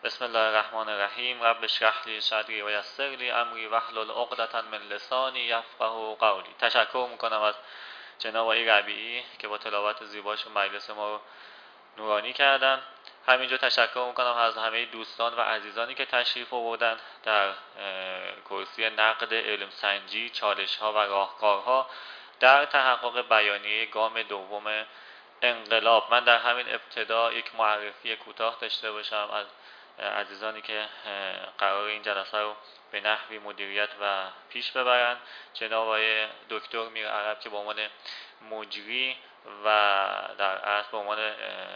بسم الله الرحمن الرحیم. رب اشرح لی صدری و یسر لی امری واحلل عقدة من لسانی یفقهوا قولی. تشکر میکنم از جناب آقای ربیعی که با تلاوت زیباشون مجلس ما رو نورانی کردن. همینجا تشکر میکنم از همه دوستان و عزیزانی که تشریف آوردن در کورسی نقد علم سنجی، چالش ها و راهکارها در تحقق بیانیه گام دوم انقلاب. من در همین ابتدا یک معرفی کوتاه داشته باشم از عزیزانی که قرار این جلسه رو به نحوی مدیریت و پیش ببرن. جناب آقای دکتر میر عرب که به عنوان مجری و در اصل به عنوان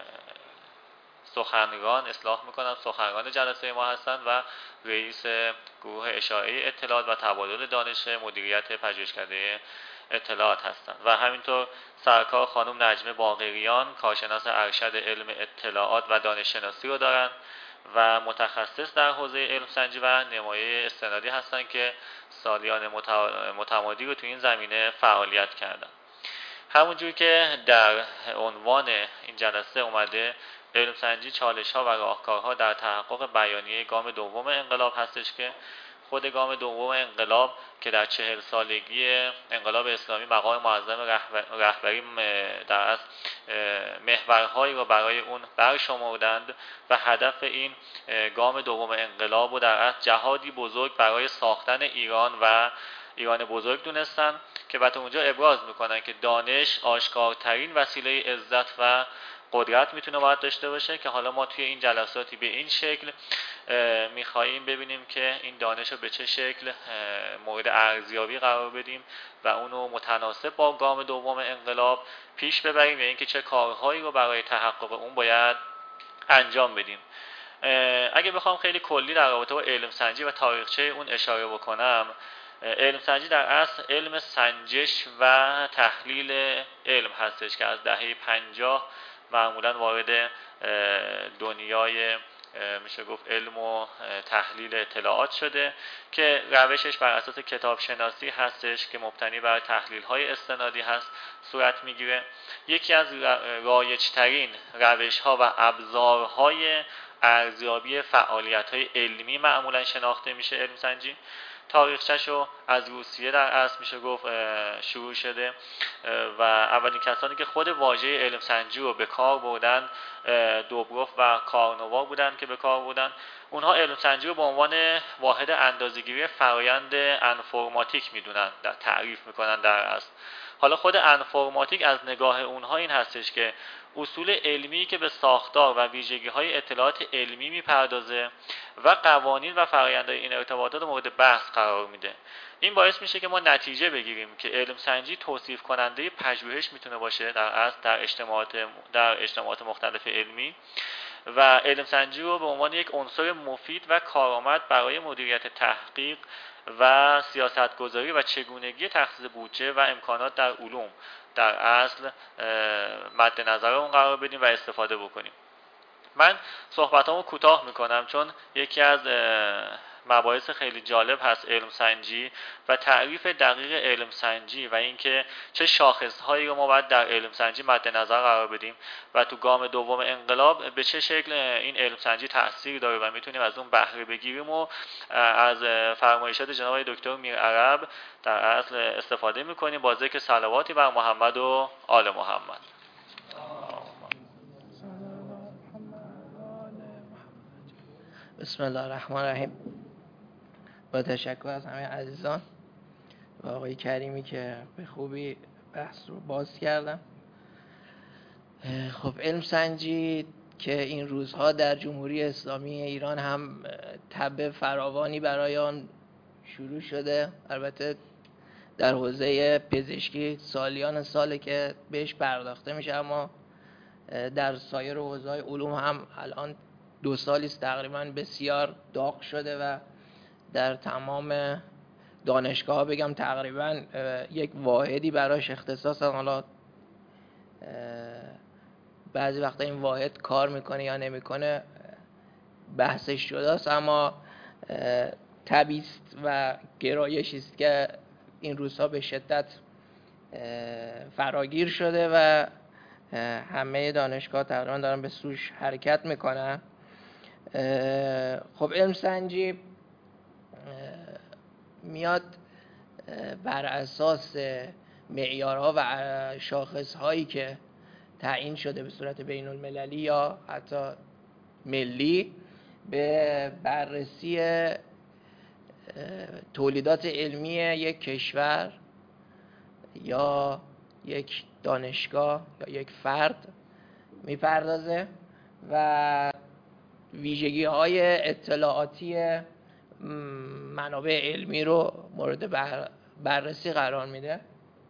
سخنران اصلاح میکنم سخنران جلسه ما هستند و رئیس گروه اشاعه اطلاعات و تبادل دانش مدیریت پژوهشکده اطلاعات هستند و همینطور سرکار خانم نجمه باقریان کارشناس ارشد علم اطلاعات و دانش شناسی رو دارن و متخصص در حوزه علم سنجی و نمایه استنادی هستند که سالیان متمادی رو تو این زمینه فعالیت کردن. همونجور که در عنوان این جلسه اومده، علم سنجی چالش ها و راهکارها در تحقق بیانیه گام دوم انقلاب هستش که خود گام دوم انقلاب که در 40 سالگی انقلاب اسلامی مقام معظم رهبری در اصل محورهایی رو برای اون برشمردند و هدف این گام دوم انقلاب رو در اصل جهادی بزرگ برای ساختن ایران و ایران بزرگ دونستن که بعد اونجا ابراز میکنن که دانش آشکارترین وسیله عزت و قدرت میتونه باید داشته باشه که حالا ما توی این جلساتی به این شکل میخواییم ببینیم که این دانش رو به چه شکل مورد ارزیابی قرار بدیم و اونو متناسب با گام دوم انقلاب پیش ببریم و اینکه چه کارهایی رو برای تحقق اون باید انجام بدیم. اگه بخوام خیلی کلی در رابطه با علم سنجی و تاریخچه اون اشاره بکنم، علم سنجی در اصل علم سنجش و تحلیل علم هستش که از دهه 50 معمولا وارد دنیای میشه گفت علم و تحلیل اطلاعات شده که روشش بر اساس کتاب شناسی هستش که مبتنی بر تحلیل های استنادی هست صورت میگیره. یکی از رایج‌ترین روش ها و ابزارهای ارزیابی فعالیت های علمی معمولا شناخته میشه علم سنجی. تاریخچه‌شو از روسیه در اصل میشه گفت شروع شده و اولین کسانی که خود واژه علم سنجی رو به کار بردن دوبروف و کارنووا بودن که به کار بردن. اونها علم سنجی رو به عنوان واحد اندازه‌گیری فرآیند انفرماتیک میدونن، تعریف میکنن در اصل. حالا خود انفرماتیک از نگاه اونها این هستش که اصول علمی که به ساختار و ویژگی‌های اطلاعات علمی میپردازه و قوانین و فرآیندهای این ارتباطات مورد بحث قرار میده. این باعث میشه که ما نتیجه بگیریم که علم سنجی توصیف کننده پژوهش میتونه باشه در اصل در اجتماعات مختلف علمی و علم سنجی رو به عنوان یک عنصر مفید و کارآمد برای مدیریت تحقیق و سیاستگذاری و چگونگی تخصیص بودجه و امکانات در علوم در اصل مد نظر اون قرار بدیم و استفاده بکنیم. من صحبتامو کوتاه میکنم چون یکی از مباحث خیلی جالب هست علم سنجی و تعریف دقیق علم سنجی و اینکه چه شاخصهایی رو ما باید در علم سنجی مد نظر قرار بدیم و تو گام دوم انقلاب به چه شکل این علم سنجی تأثیر داره و میتونیم از اون بهره بگیریم و از فرمایشات جناب دکتر میر عرب در اصل استفاده میکنیم با ذکر صلواتی بر محمد و آل محمد. بسم الله الرحمن الرحیم. با تشکر از همه عزیزان و آقای کریمی که به خوبی بحث رو باز کردن. خب علم سنجی که این روزها در جمهوری اسلامی ایران هم تب فراوانی برای آن شروع شده، البته در حوزه پزشکی سالیان ساله که بهش پرداخته میشه، اما در سایر حوزه‌های علوم هم الان 2 سالی است تقریبا بسیار داغ شده و در تمام دانشگاه ها بگم تقریبا یک واحدی براش اختصاص هست. حالا بعضی وقتا این واحد کار میکنه یا نمیکنه بحثش جداست، اما طبیعیست و گرایشی است که این روزها به شدت فراگیر شده و همه دانشگاه تقریبا دارن به سوش حرکت میکنن خب علم سنجی میاد بر اساس معیارها و شاخصهایی که تعیین شده به صورت بین المللی یا حتی ملی به بررسی تولیدات علمی یک کشور یا یک دانشگاه یا یک فرد میپردازه و ویژگی های اطلاعاتی منابع علمی رو مورد بررسی قرار میده.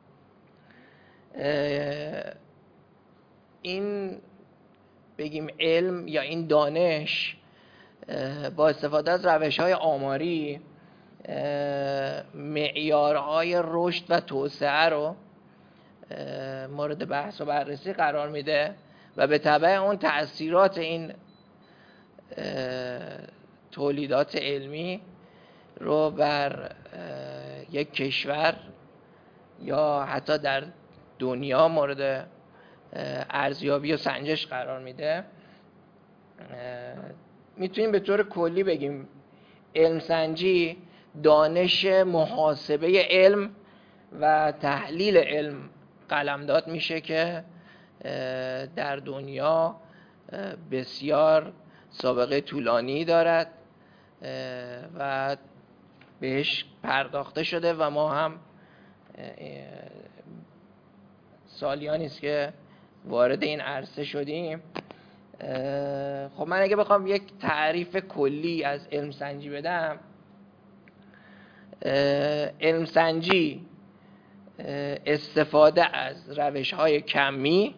این بگیم علم یا این دانش با استفاده از روش‌های آماری معیارهای رشد و توسعه رو مورد بحث و بررسی قرار میده و به تبع اون تأثیرات این تولیدات علمی رو بر یک کشور یا حتی در دنیا مورد ارزیابی و سنجش قرار میده. میتونیم به طور کلی بگیم علم سنجی دانش محاسبه علم و تحلیل علم قلمداد میشه که در دنیا بسیار سابقه طولانی دارد و بهش پرداخته شده و ما هم سالیانی است که وارد این عرصه شدیم. خب من اگه بخوام یک تعریف کلی از علم سنجی بدم، علم سنجی استفاده از روش‌های کمی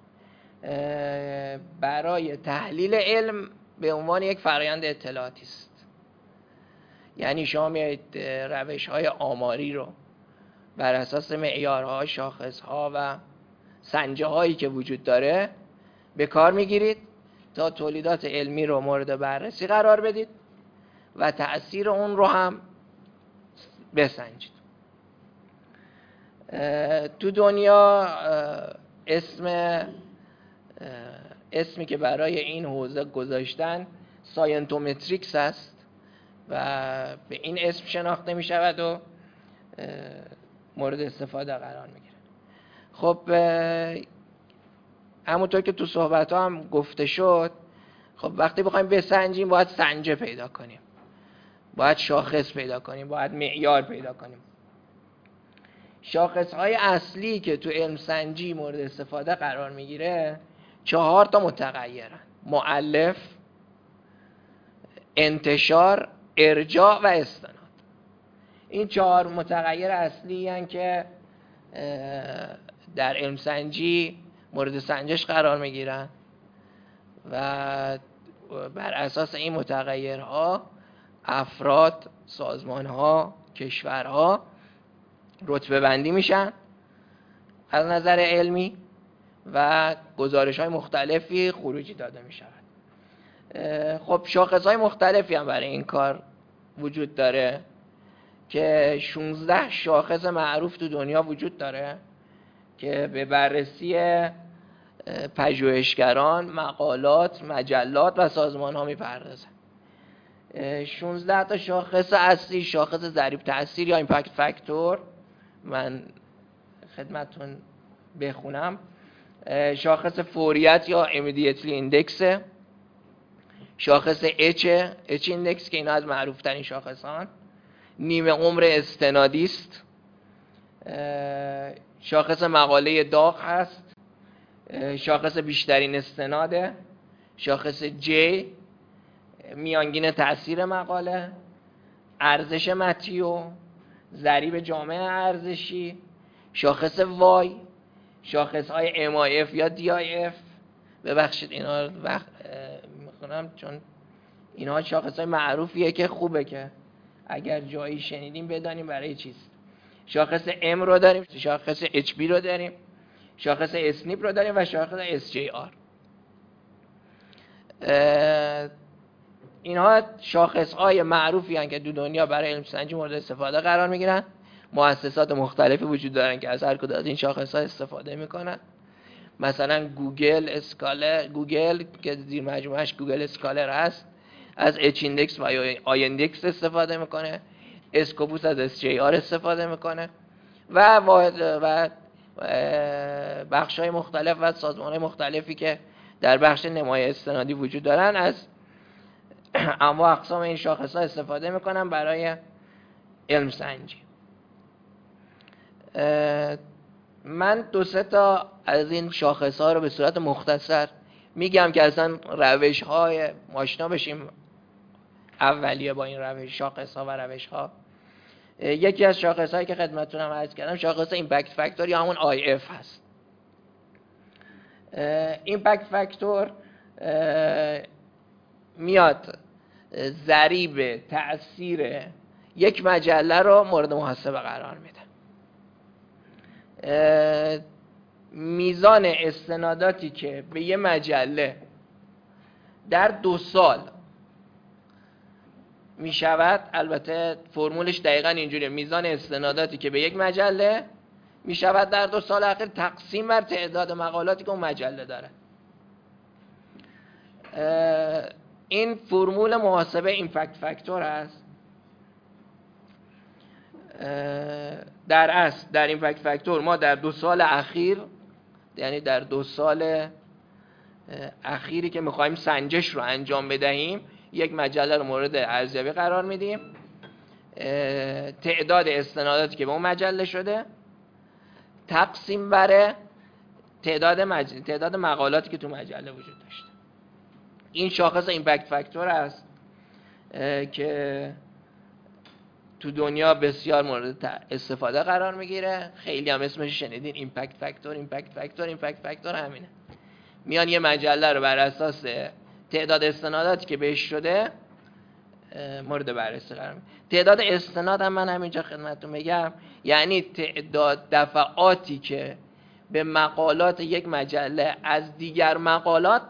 برای تحلیل علم به عنوان یک فرآیند اطلاعاتی است. یعنی شما میایید روش‌های آماری رو بر اساس معیارها، شاخص‌ها و سنجه‌هایی که وجود داره به کار میگیرید تا تولیدات علمی رو مورد بررسی قرار بدید و تأثیر اون رو هم بسنجید. تو دنیا اسمی که برای این حوزه گذاشتن ساینتومتریکس است و به این اسم شناخته می شود و مورد استفاده قرار می گیره. خب همونطور که تو صحبت ها هم گفته شد، خب وقتی بخوایم بسنجیم باید سنجه پیدا کنیم، باید شاخص پیدا کنیم، باید معیار پیدا کنیم. شاخص‌های اصلی که تو علم سنجی مورد استفاده قرار میگیره 4 تا متغیرن: مؤلف، انتشار، ارجاع و استناد. این 4 متغیر اصلی هستند که در علم سنجی مورد سنجش قرار میگیرن و بر اساس این متغیرها افراد، سازمان‌ها، کشورها رتبه بندی میشن از نظر علمی و گزارش‌های مختلفی خروجی داده میشود. خب شاخص‌های مختلفی هم برای این کار وجود داره که 16 شاخص معروف تو دنیا وجود داره که به بررسی پژوهشگران، مقالات، مجلات و سازمان‌ها میپردازن. 16 تا شاخص اصلی: شاخص ضریب تأثیر یا ایمپکت فاکتور، من خدمتتون بخونم. شاخص فوریت یا امیدیتلی ایندکس، شاخص اچ ایندکس که اینا از معروف ترین شاخصان، نیمه عمر استنادی است، شاخص مقاله داغ هست، شاخص بیشترین استناده، شاخص جی میانگین تأثیر مقاله، ارزش متیو، ضریب جامع ارزشی، شاخص وای، شاخص های MIF یا DIF. ببخشید اینا رو میخونم چون اینا شاخص های معروفیه که خوبه که اگر جایی شنیدیم بدانیم برای چیست. شاخص M رو داریم، شاخص HB رو داریم، شاخص اسنیپ رو داریم و شاخص SJR. اینها شاخص های معروفی هستند که دو دنیا برای علم سنجی مورد استفاده قرار میگیرن. مؤسسات مختلفی وجود دارن که از هر کدوم از این شاخص ها استفاده میکنن. مثلا گوگل که زیر مجموعهش گوگل اسکالر هست، از اچ ایندکس و آی ایندکس استفاده میکنه، اسکوپوس از اس جی آر استفاده میکنه و بخش‌های مختلف و سازمان‌های مختلفی که در بخش نمای استنادی وجود دارن از انواع اقسام این شاخص‌ها استفاده میکنن برای علم سنجی. من 2-3 تا از این شاخص‌ها رو به صورت مختصر میگم که اصلا روش‌های آشنا بشیم اولیه با این روش شاخص‌ها و روش‌ها. یکی از شاخص‌هایی که خدمتتونم عرض کردم شاخص ایمپکت فاکتور یا همون آی اف هست. ایمپکت فاکتور میاد ضریب تأثیر یک مجله رو مورد محاسبه قرار میده. میزان استناداتی که به یه مجله در 2 سال می شود، البته فرمولش دقیقا اینجوریه، میزان استناداتی که به یک مجله می شود در 2 سال اخیر تقسیم بر تعداد مقالاتی که اون مجله داره. این فرمول محاسبه ایمپکت فاکتور است. در اصل در ایمپکت فاکتور ما در 2 سال اخیر، یعنی در 2 سال اخیری که میخوایم سنجش رو انجام بدهیم، یک مجله رو مورد ارزیابی قرار میدیم، تعداد استناداتی که به اون مجله شده تقسیم بر تعداد مقالاتی که تو مجله وجود داشته. این شاخص ایمپکت فاکتور است که تو دنیا بسیار مورد استفاده قرار میگیره. خیلی هم اسمش شنیدین، ایمپکت فاکتور. ایمپکت فاکتور همینه. میان یه مجله رو بر اساس تعداد استناداتی که بهش شده مورد بررسی قرار میده. تعداد استناد هم من همینجا خدمتتون بگم، یعنی تعداد دفعاتی که به مقالات یک مجله از دیگر مقالات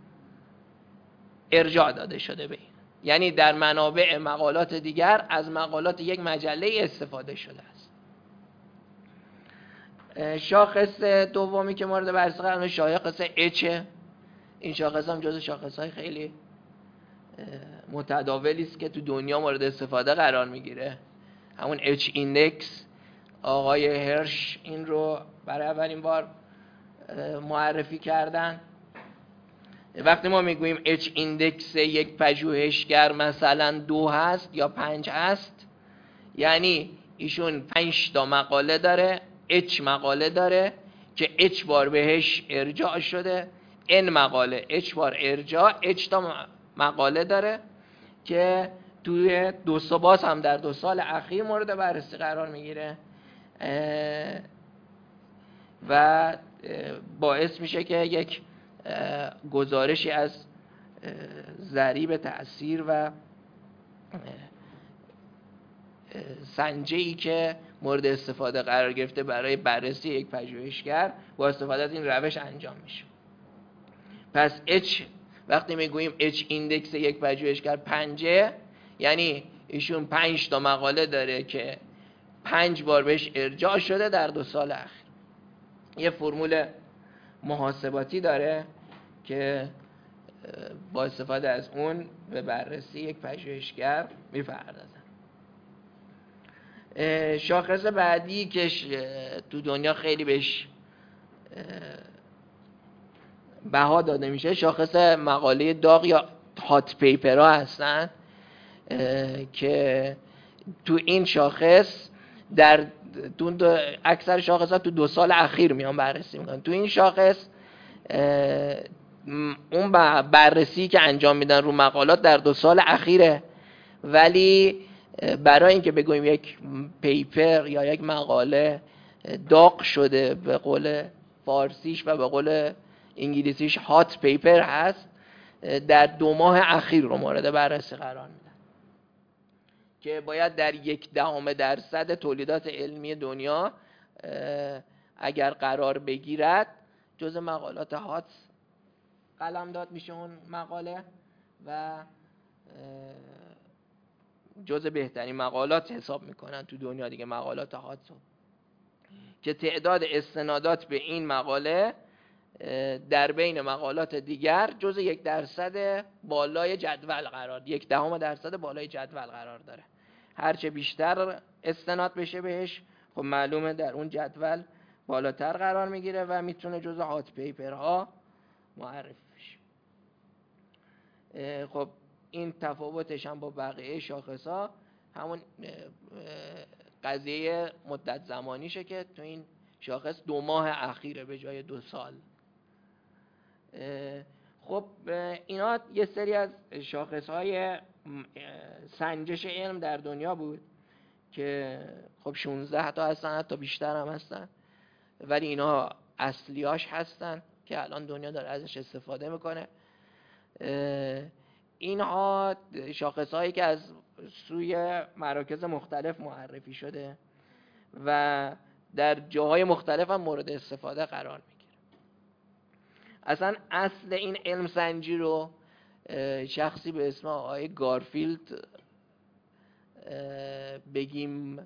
ارجاع داده شده به این، یعنی در منابع مقالات دیگر از مقالات یک مجله استفاده شده است. شاخص دومی که مورد بررسی قرار میده شاخص اچ. این شاخص هم جزو شاخص‌های خیلی متداولی است که تو دنیا مورد استفاده قرار میگیره. همون اچ ایندکس، آقای هرش این رو برای اولین بار معرفی کردن. وقتی ما میگوییم اچ ایندکس یک پژوهشگر مثلا 2 هست یا 5 هست، یعنی ایشون 5 تا مقاله داره، اچ مقاله داره که اچ بار بهش ارجاع شده، ان مقاله اچ بار ارجاع، اچ تا مقاله داره که توی 2 سال هم در 2 سال اخیر مورد بررسی قرار میگیره و باعث میشه که یک گزارشی از ضریب تأثیر و سنجه‌ای که مورد استفاده قرار گرفته برای بررسی یک پژوهشگر با استفاده از این روش انجام میشه. پس H وقتی میگوییم H ایندکس یک پژوهشگر 5، یعنی ایشون 5 تا مقاله داره که 5 بار بهش ارجاع شده در 2 سال اخیر. یه فرمول محاسباتی داره که با استفاده از اون به بررسی یک پژوهشگر میپردازن. شاخص بعدی که تو دنیا خیلی بهش بها داده میشه شاخص مقاله داغ یا هات پیپرها هستن که تو این شاخص در اکثر شاخص ها تو 2 سال اخیر میان بررسی میکنن. تو این شاخص اون بررسی که انجام میدن رو مقالات در 2 سال اخیره، ولی برای اینکه بگوییم یک پیپر یا یک مقاله داغ شده به قول فارسیش و به قول انگلیسیش هات پیپر هست، در 2 ماه اخیر رو مورد بررسی قرار میدن که باید در 0.1% تولیدات علمی دنیا اگر قرار بگیرد جز مقالات هات قلمداد میشه اون مقاله و جز بهترین مقالات حساب میکنن تو دنیا دیگه مقالات هات که تعداد استنادات به این مقاله در بین مقالات دیگر جز 1% بالای جدول قرار، 0.1% بالای جدول قرار داره. هرچه بیشتر استناد بشه بهش، خب معلومه در اون جدول بالاتر قرار میگیره و میتونه جز هات پیپرها معرفی بشه. خب این تفاوتش هم با بقیه شاخص‌ها همون قضیه مدت زمانیشه که تو این شاخص 2 ماه اخیره به جای 2 سال. خب اینا یه سری از شاخص‌های سنجش علم در دنیا بود که خب 16 تا هستن، حتی بیشتر هم هستن، ولی اینا اصلیاش هستن که الان دنیا داره ازش استفاده میکنه. اینها شاخص‌هایی که از سوی مراکز مختلف معرفی شده و در جاهای مختلف هم مورد استفاده قرار میگیره. اصلا اصل این علم سنجی رو شخصی به اسم آقای گارفیلد بگیم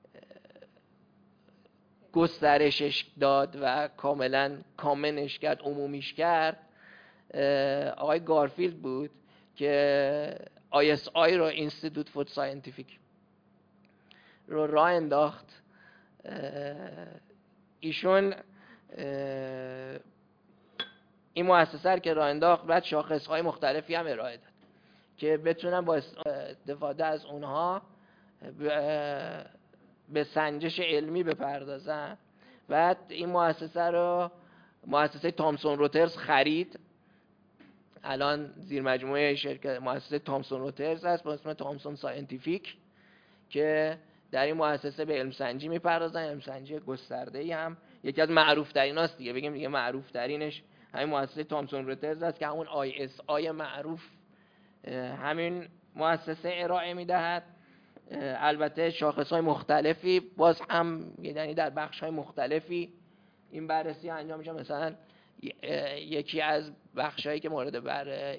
گسترشش داد و کاملا کامنش کرد، عمومیش کرد. آقای گارفیلد بود که ISI رو Institute for Scientific رو راه انداخت. ایشون این مؤسسه که راه انداخت بعد شاخص‌های مختلفی هم ارائه داد که بتونن با استفاده از اونها به سنجش علمی بپردازن. بعد این مؤسسه تامسون روترز خرید. الان زیر مجموعه شرکت مؤسسه تامسون روترز هست با اسم تامسون ساینتیفیک که در این مؤسسه به علم سنجی میپردازن. علم سنجی گسترده‌ای هم یکی از معروف تریناست دیگه، بگیم دیگه معروف ترینش همین مؤسسه تامسون روترز است که همون ISI معروف همین مؤسسه ارائه میدهد. البته شاخص‌های مختلفی باز هم، یعنی در بخش‌های مختلفی این بررسی انجام میشه. مثلا یکی از بخش‌هایی که مورد بر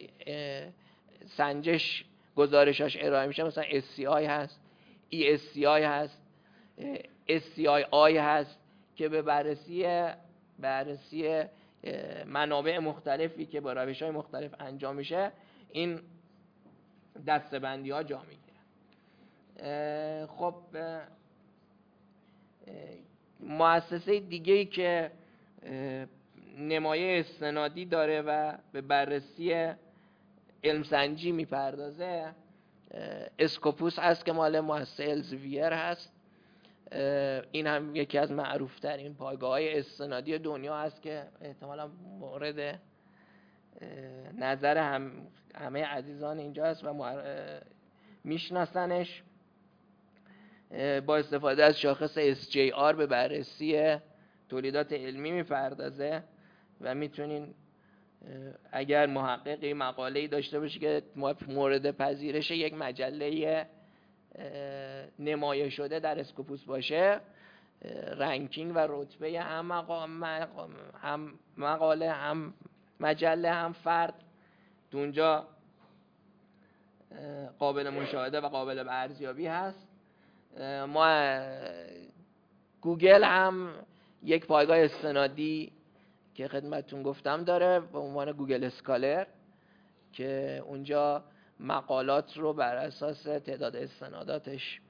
سنجش گزارشاش ارائه میشه مثلا SCI هست، ESCI هست، SCII هست که به بررسی منابع مختلفی که با روش‌های مختلف انجام میشه این دسته‌بندی‌ها جا میگیره. خب مؤسسه دیگه‌ای که نمایه استنادی داره و به بررسی علم سنجی میپردازه اسکوپوس هست که مال مؤسسه الزویر هست. این هم یکی از معروفترین پایگاه‌های استنادی دنیا هست که احتمالاً مورد نظر همه عزیزان اینجا هست و میشناسنش. با استفاده از شاخص SJR به بررسی تولیدات علمی میپردازه و میتونین اگر محققی مقاله‌ای داشته باشه که مورد پذیرش یک مجله نمایش شده در اسکوپوس باشه، رنکینگ و رتبه هم مقاله هم مجله هم فرد اونجا قابل مشاهده و قابل ارزیابی هست. ما گوگل هم یک پایگاه استنادی که خدمتتون گفتم داره به عنوان گوگل اسکالر که اونجا مقالات رو بر اساس تعداد استناداتش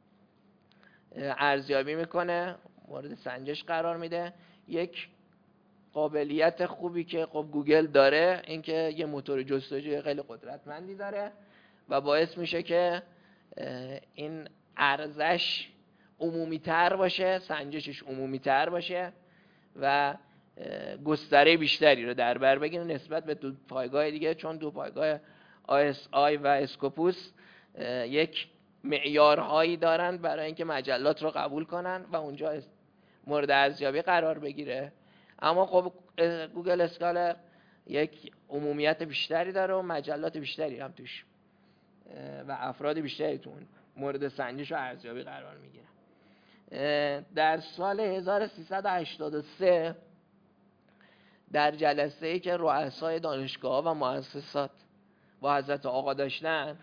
ارزیابی میکنه، مورد سنجش قرار میده. یک قابلیت خوبی که خب گوگل داره این که یه موتور جستجوی خیلی قدرتمندی داره و باعث میشه که این ارزش عمومی تر باشه، سنجشش عمومی تر باشه و گستره بیشتری رو در بر بگیره نسبت به دو پایگاه دیگه، چون دو پایگاه ISI و اسکوپوس یک معیارهایی دارن برای اینکه مجلات رو قبول کنن و اونجا مورد ارزیابی قرار بگیره. اما خب گوگل اسکالر یک عمومیت بیشتری داره و مجلات بیشتری هم توش و افراد بیشتری تو مورد سنجش و ارزیابی قرار میگیره. در سال 1383 در جلسه‌ای که رؤسای دانشگاه‌ها و مؤسسات با حضرت آقا داشتن،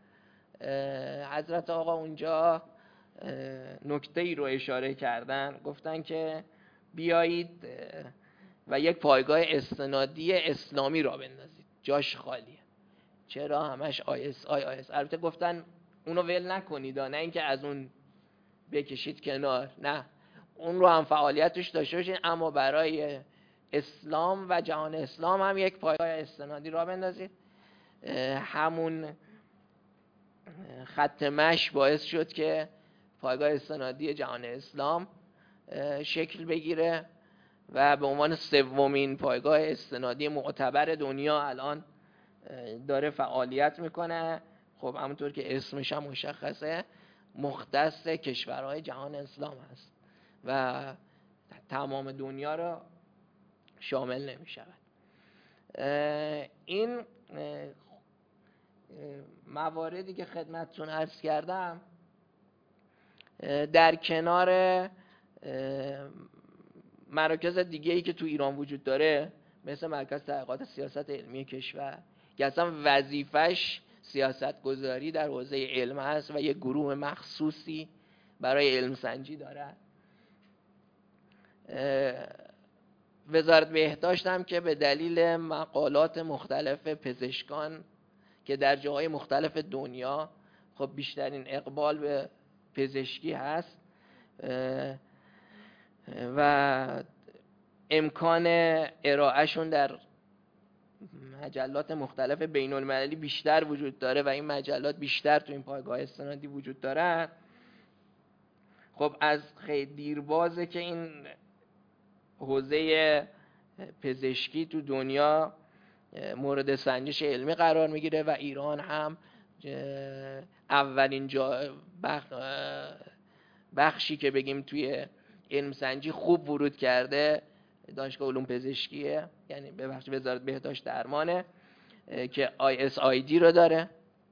حضرت آقا اونجا نکته‌ای رو اشاره کردن، گفتن که بیایید و یک پایگاه استنادی اسلامی را بندازید. جاش خالیه. چرا همش ISI البته گفتن اونو ول نکنید، نه اینکه از اون بکشید کنار، نه، اون رو هم فعالیتش داشته باشین، اما برای اسلام و جهان اسلام هم یک پایگاه استنادی را بندازید. همون خط مشی باعث شد که پایگاه استنادی جهان اسلام شکل بگیره و به عنوان سومین پایگاه استنادی معتبر دنیا الان داره فعالیت میکنه. خب همونطور که اسمش هم مشخصه، مختص کشورهای جهان اسلام هست و تمام دنیا رو شامل نمی شود. این مواردی که خدمتتون عرض کردم در کنار مراکز دیگه‌ای که تو ایران وجود داره، مثل مرکز تحقیقات سیاست علمی کشور که اصلا وظیفش سیاست گذاری در حوزه علم هست و یک گروه مخصوصی برای علم سنجی داره. وزارت بهداشت هم که به دلیل مقالات مختلف پزشکان که در جاهای مختلف دنیا خب بیشترین اقبال به پزشکی هست و امکان ارائهشون در مجلات مختلف بین المللی بیشتر وجود داره و این مجلات بیشتر تو این پایگاه استنادی وجود دارن، خب از خیلی دیربازه که این حوزه پزشکی تو دنیا مورد سنجش علمی قرار میگیره و ایران هم اولین بخشی که بگیم توی علم سنجی خوب ورود کرده دانشگاه علوم پزشکیه، یعنی ببخشید وزارت بهداشت درمانه که ISID رو داره.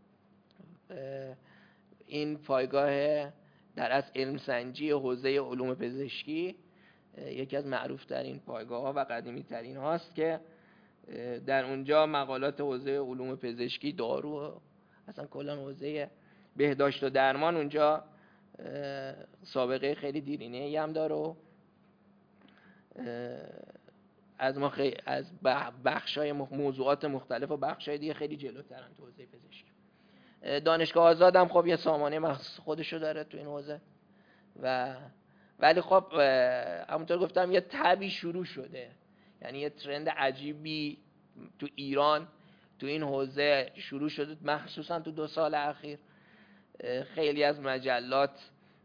این پایگاه در اصل علم سنجی حوزه علوم پزشکی یکی از معروف ترین پایگاه ها و قدیمی ترین هاست که در اونجا مقالات حوزه علوم پزشکی، دارو، اصلا کلا حوزه بهداشت و درمان اونجا سابقه خیلی دیرینه‌ای هم داره. از ما از بخش‌های موضوعات مختلف و بخش‌های دیگه خیلی جلوترن تو حوزه پزشکی. دانشگاه آزاد هم خب یه سامانه مخصوص خودشو داره تو این حوزه ولی خب همونطور گفتم یه تبی شروع شده، یعنی یه ترند عجیبی تو ایران تو این حوزه شروع شده، مخصوصا تو 2 سال اخیر. خیلی از مجلات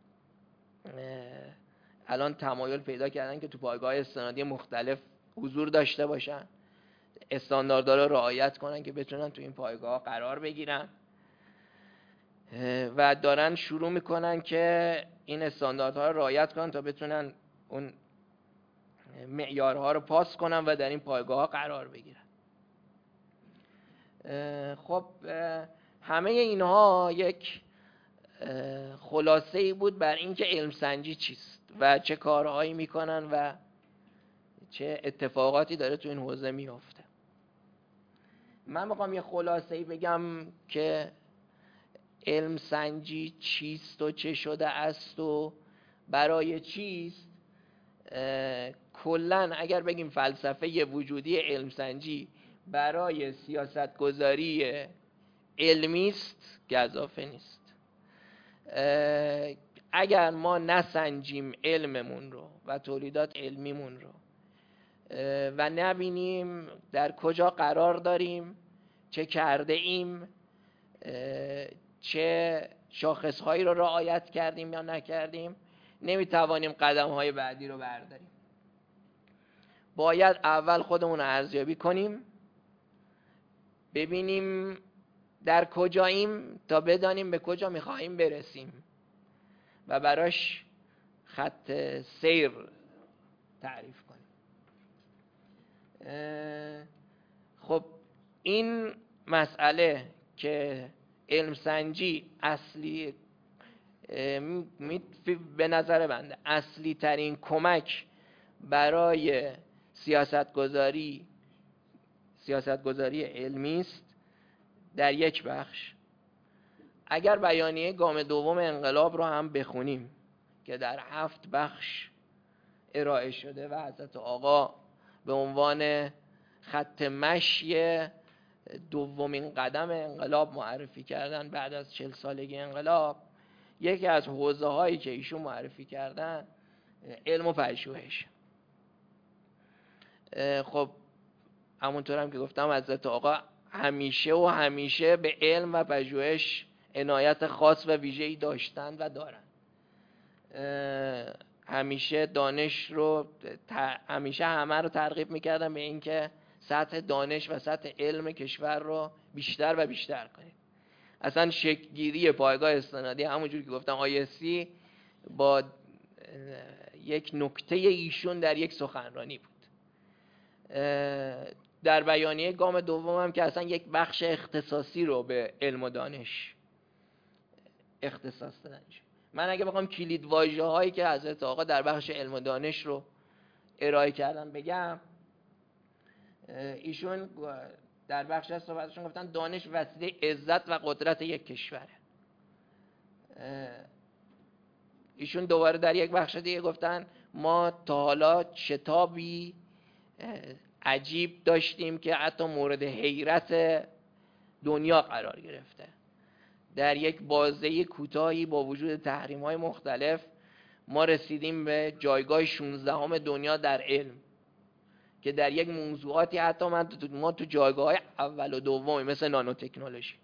الان تمایل پیدا کردن که تو پایگاه استنادی مختلف حضور داشته باشن، استانداردها رو رعایت کنن که بتونن تو این پایگاه قرار بگیرن و دارن شروع میکنن که این استانداردها رو رعایت کنن تا بتونن اون معیارها رو پاس کنن و در این پایگاه ها قرار بگیرن. خب همه اینها یک خلاصه‌ای بود بر اینکه علم سنجی چیست و چه کارهایی میکنن و چه اتفاقاتی داره تو این حوزه میفته. من میخوام یه خلاصه‌ای بگم که علم سنجی چیست و چه شده است و برای چیست. کلاً اگر بگیم فلسفه وجودی علم سنجی برای سیاست گذاری علمی است که اضافه نیست. اگر ما نسنجیم علممون رو و تولیدات علمیمون رو و نبینیم در کجا قرار داریم، چه کرده ایم، چه شاخصهایی رو رعایت کردیم یا نکردیم، نمیتوانیم قدم‌های بعدی رو برداریم. باید اول خودمون رو ارزیابی کنیم، ببینیم در کجاییم تا بدانیم به کجا میخواهیم برسیم و براش خط سیر تعریف کنیم. خب این مسئله که علم سنجی اصلی به نظر بنده اصلی ترین کمک برای سیاستگذاری علمی است در یک بخش. اگر بیانیه گام دوم انقلاب رو هم بخونیم که در 7 بخش ارائه شده و حضرت آقا به عنوان خط مشی دومین قدم انقلاب معرفی کردن بعد از 40 سالگی انقلاب. یکی از حوزه هایی که ایشون معرفی کردن علم و پژوهش. خب همونطور هم که گفتم حضرت آقا همیشه به علم و پژوهش عنایت خاص و ویژه‌ای داشتن و دارن. همیشه دانش رو همیشه همه رو ترغیب میکردن به اینکه سطح دانش و سطح علم کشور رو بیشتر و بیشتر کنید. اصلا شکل‌گیری پایگاه استنادی همونجور که گفتم آیسی با یک نکته ایشون در یک سخنرانی بود. در بیانیه گام دوم هم که اصلا یک بخش اختصاصی رو به علم و دانش اختصاص دادن. من اگه بخوام کلید واژه هایی که حضرت آقا در بخش علم و دانش رو ارائه کردن بگم، ایشون در بخش از صحبتشون گفتن دانش وسیله عزت و قدرت یک کشوره. ایشون دوباره در یک بخش دیگه گفتن ما تا حالا شتابی عجیب داشتیم که حتی مورد حیرت دنیا قرار گرفته. در یک بازه کوتاهی با وجود تحریم‌های مختلف ما رسیدیم به جایگاه 16 دنیا در علم که در یک موضوعاتی حتی ما تو جایگاه اول و دومی مثل نانو تکنولوژی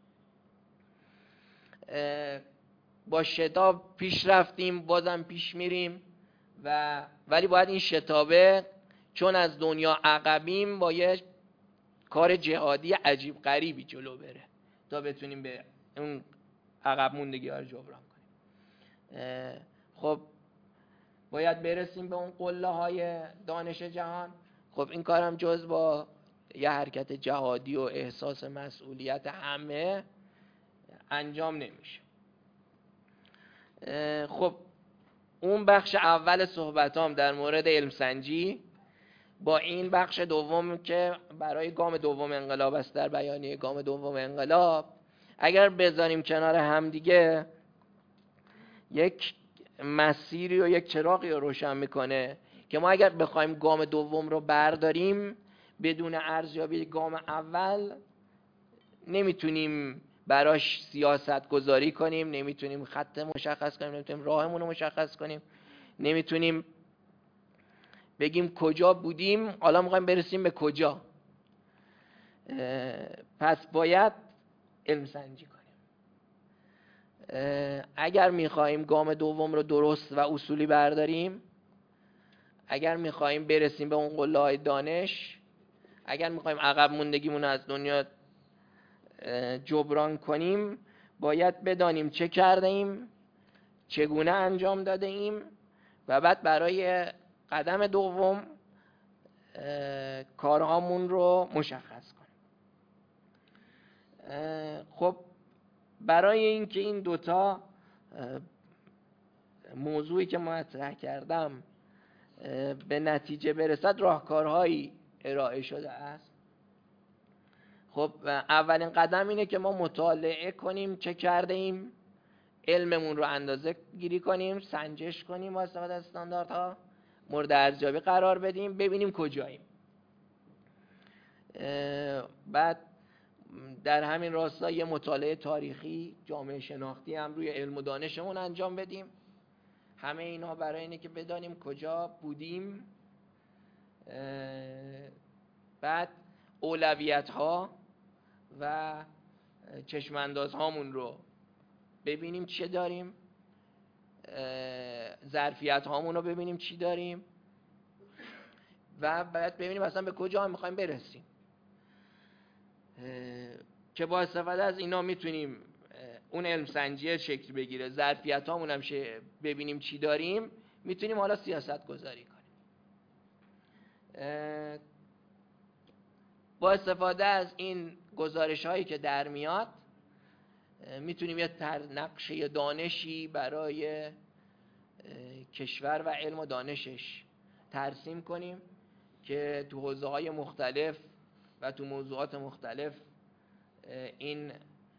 با شتاب پیش رفتیم، بازم پیش میریم ولی باید این شتابه چون از دنیا عقبیم با یه کار جهادی عجیب غریبی جلو بره تا بتونیم به اون عقب موندگی ها رو جبران کنیم. خب باید برسیم به اون قله های دانش جهان. خب این کارم جز با یه حرکت جهادی و احساس مسئولیت همه انجام نمیشه. خب اون بخش اول صحبتام در مورد علم سنجی با این بخش دوم که برای گام دوم انقلاب است در بیانیه گام دوم انقلاب اگر بذاریم کنار هم دیگه یک مسیری و یک چراغی رو روشن میکنه که ما اگر بخوایم گام دوم رو برداریم بدون ارزیابی گام اول نمیتونیم براش سیاست گذاری کنیم، نمیتونیم خط مشخص کنیم، نمیتونیم راهمون رو مشخص کنیم، نمیتونیم بگیم کجا بودیم حالا میخوایم برسیم به کجا. پس باید علم سنجی کنیم. اگر میخوایم گام دوم رو درست و اصولی برداریم، اگر میخوایم برسیم به اون قله های دانش، اگر میخوایم عقب موندگیمون از دنیا جبران کنیم، باید بدانیم چه کرده ایم، چگونه انجام داده ایم و بعد برای قدم دوم کارهامون رو مشخص کنیم. خب برای اینکه این دوتا موضوعی که مطرح کردم به نتیجه برسد راهکارهایی ارائه شده است. خب اولین قدم اینه که ما مطالعه کنیم چه کرده ایم، علممون رو اندازه گیری کنیم، سنجش کنیم با استفاده از استانداردها، مورد ارزیابی قرار بدیم، ببینیم کجاییم. بعد در همین راستا یه مطالعه تاریخی جامعه شناختی هم روی علم و دانشمون انجام بدیم. همه اینا برای اینه که بدانیم کجا بودیم. بعد اولویت ها و چشمانداز هامون رو ببینیم چه داریم، ظرفیت هامون رو ببینیم چی داریم و بعد ببینیم اصلا به کجا میخوایم برسیم که با استفاده از اینا میتونیم اون علم سنجی شکل بگیره، ظرفیت هامون هم ببینیم چی داریم، میتونیم حالا سیاست گذاری کنیم. با استفاده از این گزارش هایی که در میاد میتونیم یه نقشه دانشی برای کشور و علم و دانشش ترسیم کنیم که تو حوزه های مختلف و تو موضوعات مختلف این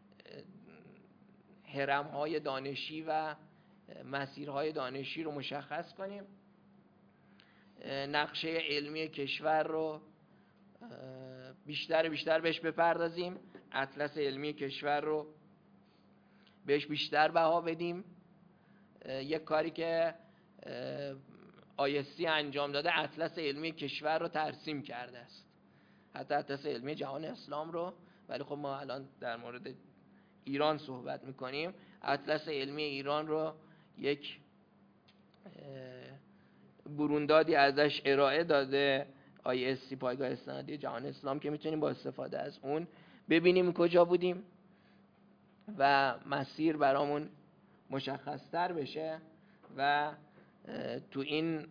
هرم های دانشی و مسیرهای دانشی رو مشخص کنیم نقشه علمی کشور رو بیشتر بهش بپردازیم، اطلس علمی کشور رو بهش بیشتر بها بدیم. یک کاری که آیستی انجام داده، اطلس علمی کشور رو ترسیم کرده است، حتی اطلس علمی جهان اسلام رو. ولی خب ما الان در مورد ایران صحبت میکنیم. اطلس علمی ایران رو یک بروندادی ازش ارائه داده ISC، پایگاه استنادی جهان اسلام، که میتونیم با استفاده از اون ببینیم کجا بودیم و مسیر برامون مشخص‌تر بشه و تو این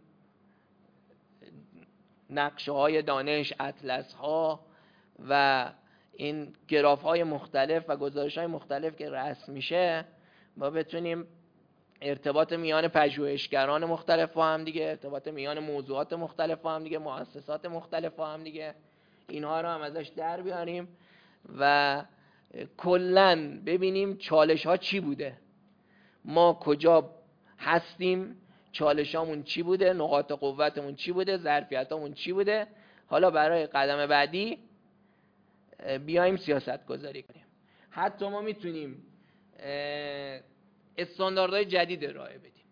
نقشه‌های دانش، اطلس‌ها و این گراف‌های مختلف و گزارش‌های مختلف که رسم میشه، ما بتونیم ارتباط میان پژوهشگران مختلف با هم دیگه، ارتباط میان موضوعات مختلف با هم دیگه، مؤسسات مختلف با هم دیگه، اینها رو هم ازش در بیاریم و کلاً ببینیم چالش ها چی بوده، ما کجا هستیم، چالشامون چی بوده، نقاط قوتمون چی بوده، ظرفیتامون چی بوده. حالا برای قدم بعدی بیایم سیاست گذاری کنیم. حتی ما میتونیم استانداردهای جدید ارائه بدیم.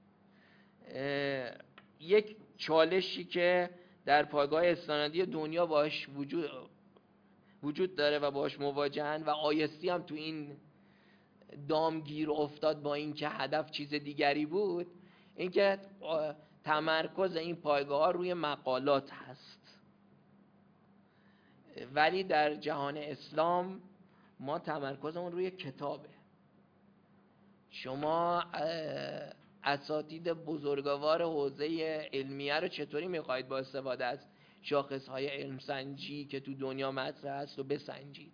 یک چالشی که در پایگاه استنادی دنیا باش وجود داره و باش مواجهن و آیستی هم تو این دام گیر افتاد، با این که هدف چیز دیگری بود، اینکه تمرکز این پایگاه ها روی مقالات هست. ولی در جهان اسلام ما تمرکزمون روی کتابه. شما اساتید بزرگوار حوزه علمیه رو چطوری میخواهید با استفاده از شاخصهای علم سنجی که تو دنیا مطرح هست و بسنجید؟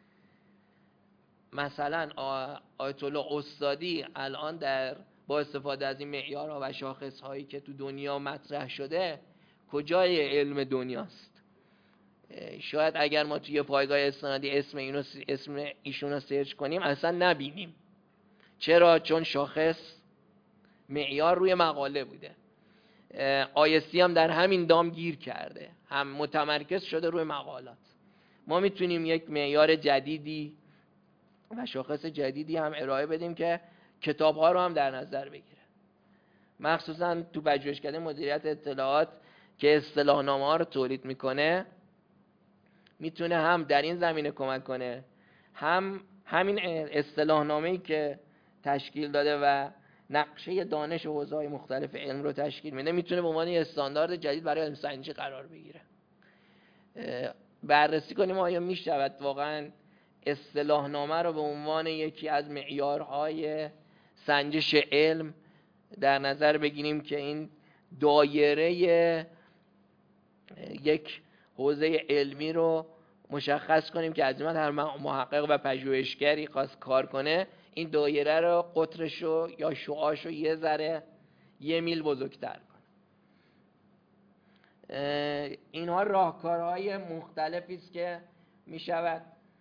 مثلا آیت الله استادی الان با استفاده از این معیارها و شاخصهایی که تو دنیا مطرح شده کجای علم دنیاست؟ شاید اگر ما توی پایگاه استنادی اسم ایشون رو سرچ کنیم اصلا نبینیم. چرا؟ چون شاخص معیار روی مقاله بوده. آیستی هم در همین دام گیر کرده، هم متمرکز شده روی مقالات. ما میتونیم یک معیار جدیدی و شاخص جدیدی هم ارائه بدیم که کتاب‌ها رو هم در نظر بگیره، مخصوصا تو پژوهشکده مدیریت اطلاعات که اصطلاحنامه‌ها رو تولید میکنه. میتونه هم در این زمینه کمک کنه، هم همین اصطلاحنامه‌ای که تشکیل داده و نقشه دانش و حوزه‌های مختلف علم رو تشکیل میده، میتونه به عنوان استاندارد جدید برای علم سنجی قرار بگیره. بررسی کنیم آیا میشود واقعا اصطلاحنامه رو به عنوان یکی از معیارهای سنجش علم در نظر بگیریم که این دایره یک حوزه علمی رو مشخص کنیم که عزیمت هر محقق و پژوهشگری خواست کار کنه، این دایره رو قطرشو یا شعاعشو یه میل بزرگتر کنه. اینها راهکارهای مختلفی است که می شود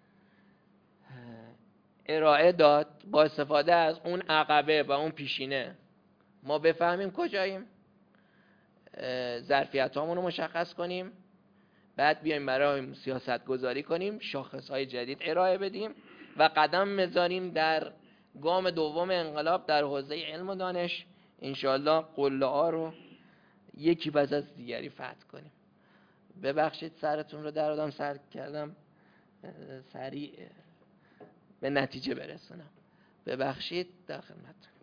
ارائه داد با استفاده از اون عقبه و اون پیشینه. ما بفهمیم کجاییم، ظرفیت‌هامون رو مشخص کنیم، بعد بیایم برای سیاست گذاری کنیم، شاخصهای جدید ارائه بدیم و قدم بزنیم در گام دوم انقلاب در حوزه علم و دانش. انشاءالله قله‌ها رو یکی پس از دیگری فتح کنیم. ببخشید سرتون رو در سر کردم، سریع به نتیجه برسونم. ببخشید، در خدمتتون.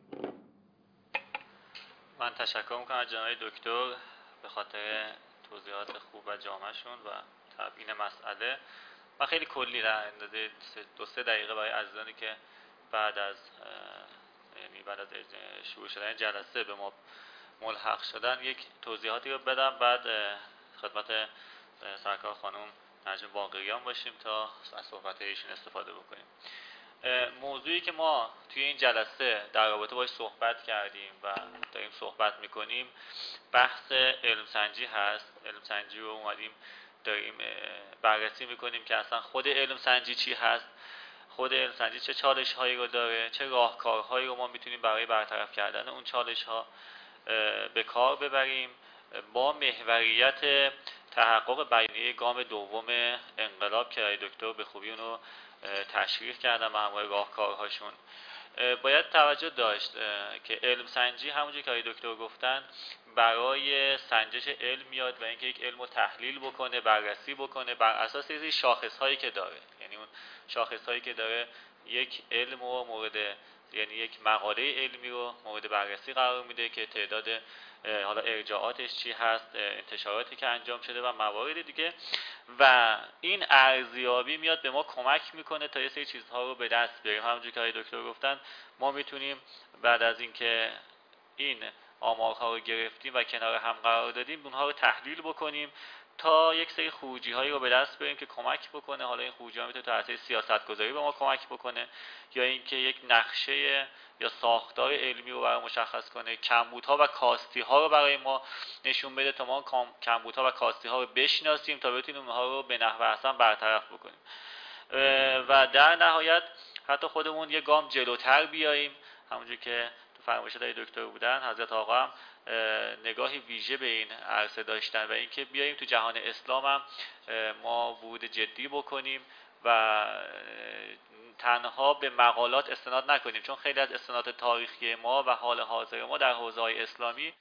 من تشکر میکنم از جناب دکتر به خاطر توضیحات خوب و جامعشون و تبیین مسئله. من خیلی کلی در اندازه 2-3 دقیقه برای عزیزانی که بعد از شروع شدن جلسه به ما ملحق شدن یک توضیحاتی رو بدم، بعد خدمت سرکار خانم نجم باقریان باشیم تا از صحبت ایشون استفاده بکنیم. موضوعی که ما توی این جلسه در رابطه باهاش صحبت کردیم و داریم صحبت میکنیم بحث علم سنجی هست. علم سنجی رو اومدیم داریم بررسی میکنیم که اصلا خود علم سنجی چی هست، خود علم سنجی چه چالش هایی رو داره، چه راهکارهایی رو ما میتونیم برای برطرف کردن اون چالش ها به کار ببریم با محوریت تحقق بیانیه گام دوم انقلاب که دکتر به خوبی اونو تشریح کردن به همراه راهکارهاشون، باید توجه داشت که علم سنجی همونجور که دکتر گفتن برای سنجش علم میاد و اینکه یک علم رو تحلیل بکنه، بررسی بکنه بر اساس این شاخص‌هایی که داره. یعنی اون شاخص‌هایی که داره یک علم رو یعنی یک مقاله علمی رو مورد بررسی قرار میده که تعداد حالا ارجاعاتش چی هست، انتشاراتی که انجام شده و موارد دیگه، و این ارزیابی میاد به ما کمک میکنه تا یه سری چیزها رو به دست بیاریم. همونجوری که دکتر گفتن ما میتونیم بعد از اینکه این آمارها رو گرفتیم و کنار هم قرار دادیم اونها رو تحلیل بکنیم تا یک سری خروجی هایی رو به دست بیاریم که کمک بکنه. حالا این خروجی ها میتونه تو حوزه سیاست گذاری به ما کمک بکنه، یا اینکه یک نقشه یا ساختار علمی رو برای مشخص کنه، کمبودها و کاستی ها رو برای ما نشون بده تا ما کمبودها و کاستی ها رو بشناسیم تا بتونیم اونها رو به نحو احسن برطرف بکنیم و در نهایت حتی خودمون یه گام جلوتر بیاییم. همونجور که تو فرمایشات دکتر بودن، حضرت آقا هم نگاهی ویژه به این عرصه داشتن و اینکه بیاییم تو جهان اسلام هم ما ورود جدی بکنیم و تنها به مقالات استناد نکنیم، چون خیلی از استنادات تاریخی ما و حال حاضر ما در حوزه‌های اسلامی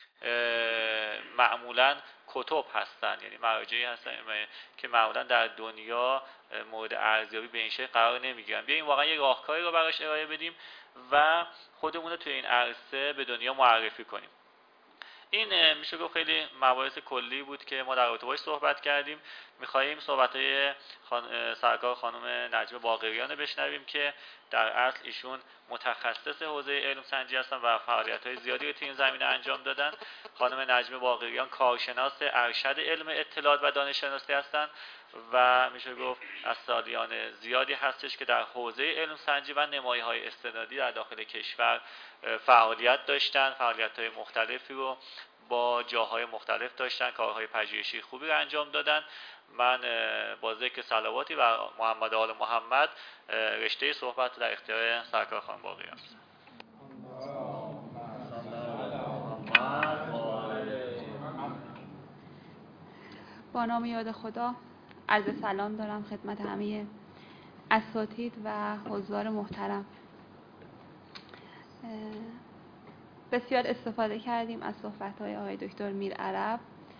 معمولاً کتب هستن، یعنی مراجعی هستن که معمولاً در دنیا مورد ارزیابی به این شکل قرار نمیگیرن. بیاییم واقعا یک راهکاری رو براش ارائه بدیم و خودمون رو توی این عرصه به دنیا معرفی کنیم. این میشه گفت خیلی مباحث کلی بود که ما در رابطه باهاش صحبت کردیم. می‌خوایم صحبت‌های سرکار خانم نجمه باقریان بشنویم که در اصل ایشون متخصص حوزه علم سنجی هستن و فعالیت‌های زیادی رو تو این زمینه انجام دادن. خانم نجمه باقریان کارشناس ارشد علم اطلاعات و دانش شناسی هستن و میشه گفت از سالیان زیادی هستش که در حوزه علم سنجی و نمایه‌های استنادی در داخل کشور فعالیت داشتن، فعالیت‌های مختلفی رو با جاهای مختلف داشتن، کارهای پژوهشی خوبی رو انجام دادن. من با ذکر صلواتی و محمد آل محمد رشته صحبت در اختیار سرکار خانم باقریان. با نام یاد خدا عرض سلام دارم خدمت همه اساتید و حضار محترم. بسیار استفاده کردیم از صحبت‌های آقای دکتر میرعرب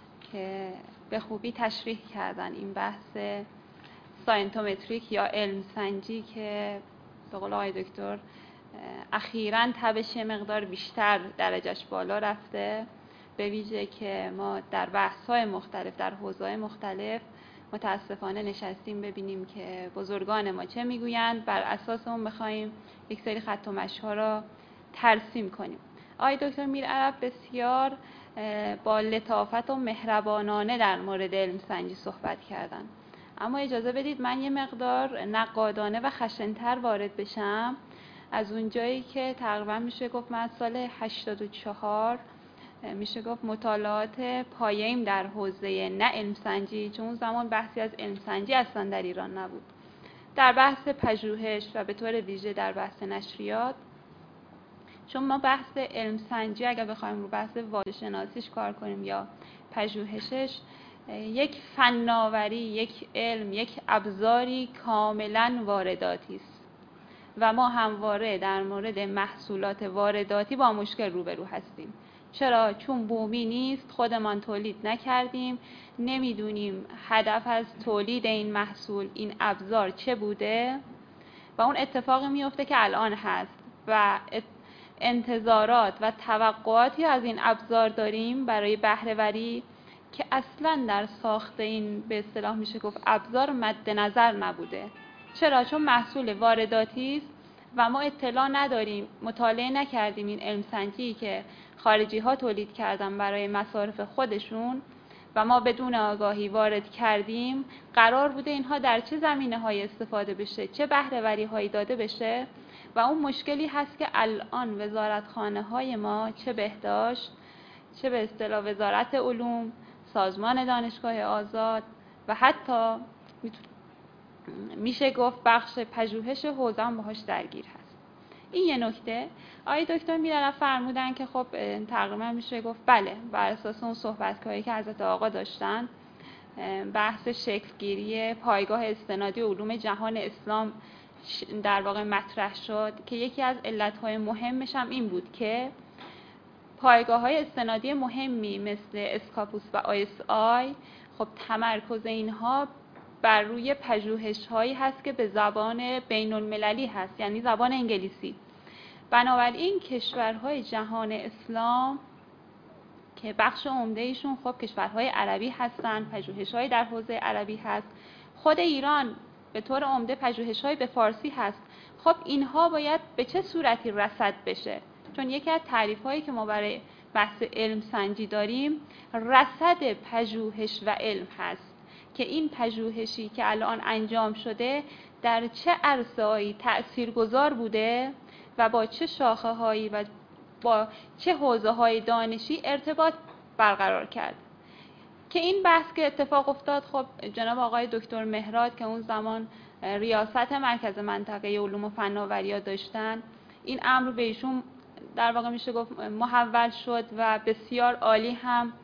که به خوبی تشریح کردن این بحث ساینتومتریک یا علم سنجی که به قول آقای دکتر اخیراً تبش مقدار بیشتر درجهش بالا رفته، به ویژه که ما در بحث‌های مختلف در حوزه‌های مختلف متاسفانه نشستیم ببینیم که بزرگان ما چه میگویند، بر اساس اون بخوایم یک سری خط و مشی‌ها را ترسیم کنیم. آقای دکتر میرعرب بسیار با لطافت و مهربانانه در مورد علم سنجی صحبت کردن، اما اجازه بدید من یه مقدار نقادانه و خشن‌تر وارد بشم. از اونجایی که تقریبا میشه گفت من سال 84 میشه گفت مطالعات پایه‌ایم در حوزه نه علم سنجی، چون اون زمان بحثی از علم سنجی اصلا در ایران نبود، در بحث پژوهش و به طور ویژه در بحث نشریات. چون ما بحث علم سنجی اگر بخوایم رو بحث واژه شناسیش کار کنیم یا پژوهشش، یک فناوری، یک علم، یک ابزاری کاملا وارداتی است و ما همواره در مورد محصولات وارداتی با مشکل روبرو هستیم. چرا؟ چون بومی نیست، خودمان تولید نکردیم، نمیدونیم هدف از تولید این محصول، این ابزار چه بوده و اون اتفاقی میفته که الان هست و انتظارات و توقعاتی از این ابزار داریم برای بهره‌وری که اصلاً در ساخت این به اصطلاح میشه گفت ابزار مد نظر نبوده. چرا؟ چون محصول وارداتی است و ما اطلاع نداریم، مطالعه نکردیم این علم سنجی که خارجی ها تولید کردن برای مصارف خودشون و ما بدون آگاهی وارد کردیم. قرار بوده اینها در چه زمینه‌های استفاده بشه، چه بهره‌وری هایی داده بشه و اون مشکلی هست که الان وزارتخانه‌های ما چه بهداشت، چه به اصطلاح وزارت علوم، سازمان دانشگاه آزاد و حتی میشه گفت بخش پژوهش حوزه هم باهاش درگیر هست. این یه نکته. آقای دکتر میرعرب فرمودن که خب تقریبا میشه گفت بله بر اساس اون صحبت‌هایی که حضرت آقا داشتن بحث شکلگیری پایگاه استنادی علوم جهان اسلام در واقع مطرح شد که یکی از علت‌های مهمش هم این بود که پایگاه‌های استنادی مهمی مثل اسکاپوس و ISI خب تمرکز اینها بر روی پژوهش‌هایی هست که به زبان بین‌المللی هست، یعنی زبان انگلیسی. بنابراین کشورهای جهان اسلام که بخش عمده ایشون خب کشورهای عربی هستن، پژوهش‌های در حوزه عربی هست، خود ایران به طور عمده پژوهش‌های به فارسی هست. خب اینها باید به چه صورتی رصد بشه؟ چون یکی از تعریف‌هایی که ما برای بحث علم سنجی داریم رصد پژوهش و علم هست که این پژوهشی که الان انجام شده در چه عرصه‌ای تأثیرگذار بوده و با چه شاخه‌هایی و با چه حوزه‌های دانشی ارتباط برقرار کرد. که این بحث که اتفاق افتاد خب جناب آقای دکتر مهراد که اون زمان ریاست مرکز منطقه علوم و فناوری‌ها داشتن، این امر به ایشون در واقع میشه گفت محول شد و بسیار عالی هم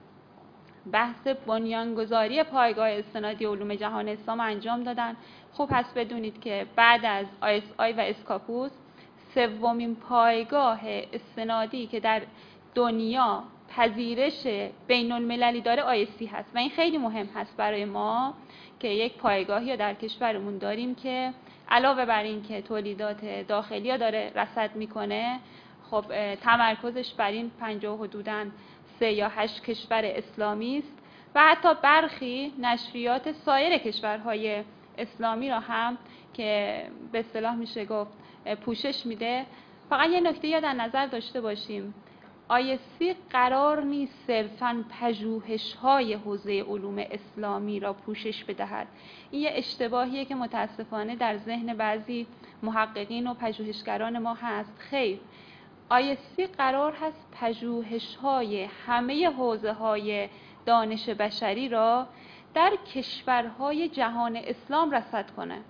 بحث بنیانگذاری پایگاه استنادی علوم جهان اسلام انجام دادن. خوب هست بدونید که بعد از ISI و اسکاپوس سومین پایگاه استنادی که در دنیا پذیرش بین المللی داره ISC هست و این خیلی مهم هست برای ما که یک پایگاهی در کشورمون داریم که علاوه بر این که تولیدات داخلی ها داره رصد میکنه، خب تمرکزش بر این 50 حدوداً 3 یا 8 کشور اسلامی است و حتی برخی نشریات سایر کشورهای اسلامی را هم که به اصطلاح میشه گفت پوشش میده. فقط یه نکته در نظر داشته باشیم، ISC قرار نیست صرفاً پژوهش‌های حوزه علوم اسلامی را پوشش بدهد. این یه اشتباهیه که متاسفانه در ذهن بعضی محققین و پژوهشگران ما هست. خیر، ISC قرار هست پژوهش‌های همه حوزه‌های دانش بشری را در کشورهای جهان اسلام رصد کنه.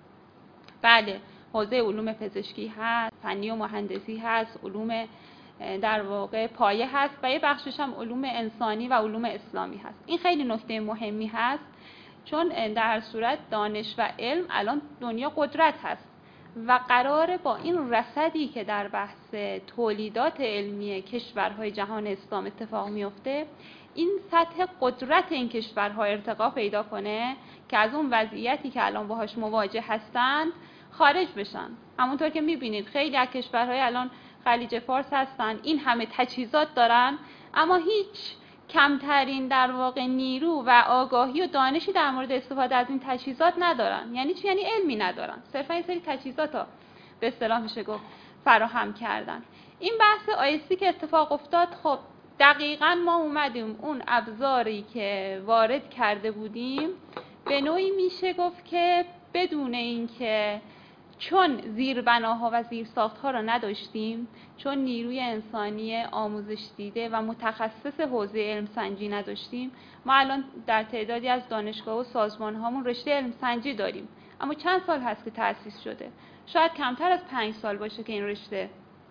بله، حوزه علوم پزشکی هست، فنی و مهندسی هست، علوم در واقع پایه هست و یه بخشش هم علوم انسانی و علوم اسلامی هست. این خیلی نکته مهمی هست چون در هر صورت دانش و علم الان دنیا قدرت هست و قراره با این رصدی که در بحث تولیدات علمی کشورهای جهان اسلام اتفاق میفته این سطح قدرت این کشورها ارتقا پیدا کنه که از اون وضعیتی که الان باهاش مواجه هستند خارج بشن. همونطور که میبینید خیلی از کشورهای الان خلیج فارس هستن، این همه تجهیزات دارن اما هیچ کمترین در واقع نیرو و آگاهی و دانشی در مورد استفاده از این تجهیزات ندارن. یعنی چی؟ یعنی علمی ندارن، صرفا یه سری تجهیزات ها به اصطلاح میشه گفت فراهم کردن. این بحث ISC که اتفاق افتاد، خب دقیقاً ما اومدیم اون ابزاری که وارد کرده بودیم به نوعی میشه گفت که بدون اینکه چون زیربناها و زیرساختها را نداشتیم، چون نیروی انسانی آموزش دیده و متخصص حوزه علم سنجی نداشتیم، ما الان در تعدادی از دانشگاه و سازمان هامون رشته علم سنجی داریم اما چند سال هست که تأسیس شده؟ شاید کمتر از 5 سال باشه که این رشته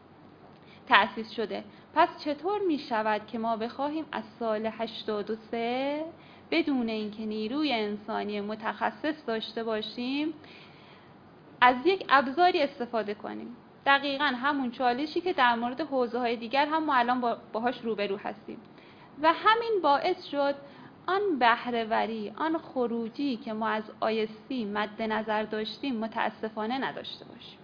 تأسیس شده. پس چطور می شود که ما بخواهیم از سال 83 بدون اینکه نیروی انسانی متخصص داشته باشیم از یک ابزاری استفاده کنیم؟ دقیقاً همون چالشی که در مورد حوزه‌های دیگر هم ما الان باهاش روبرو هستیم و همین باعث شد آن بهره‌وری، آن خروجی که ما از ISC مد نظر داشتیم متاسفانه نداشته باشیم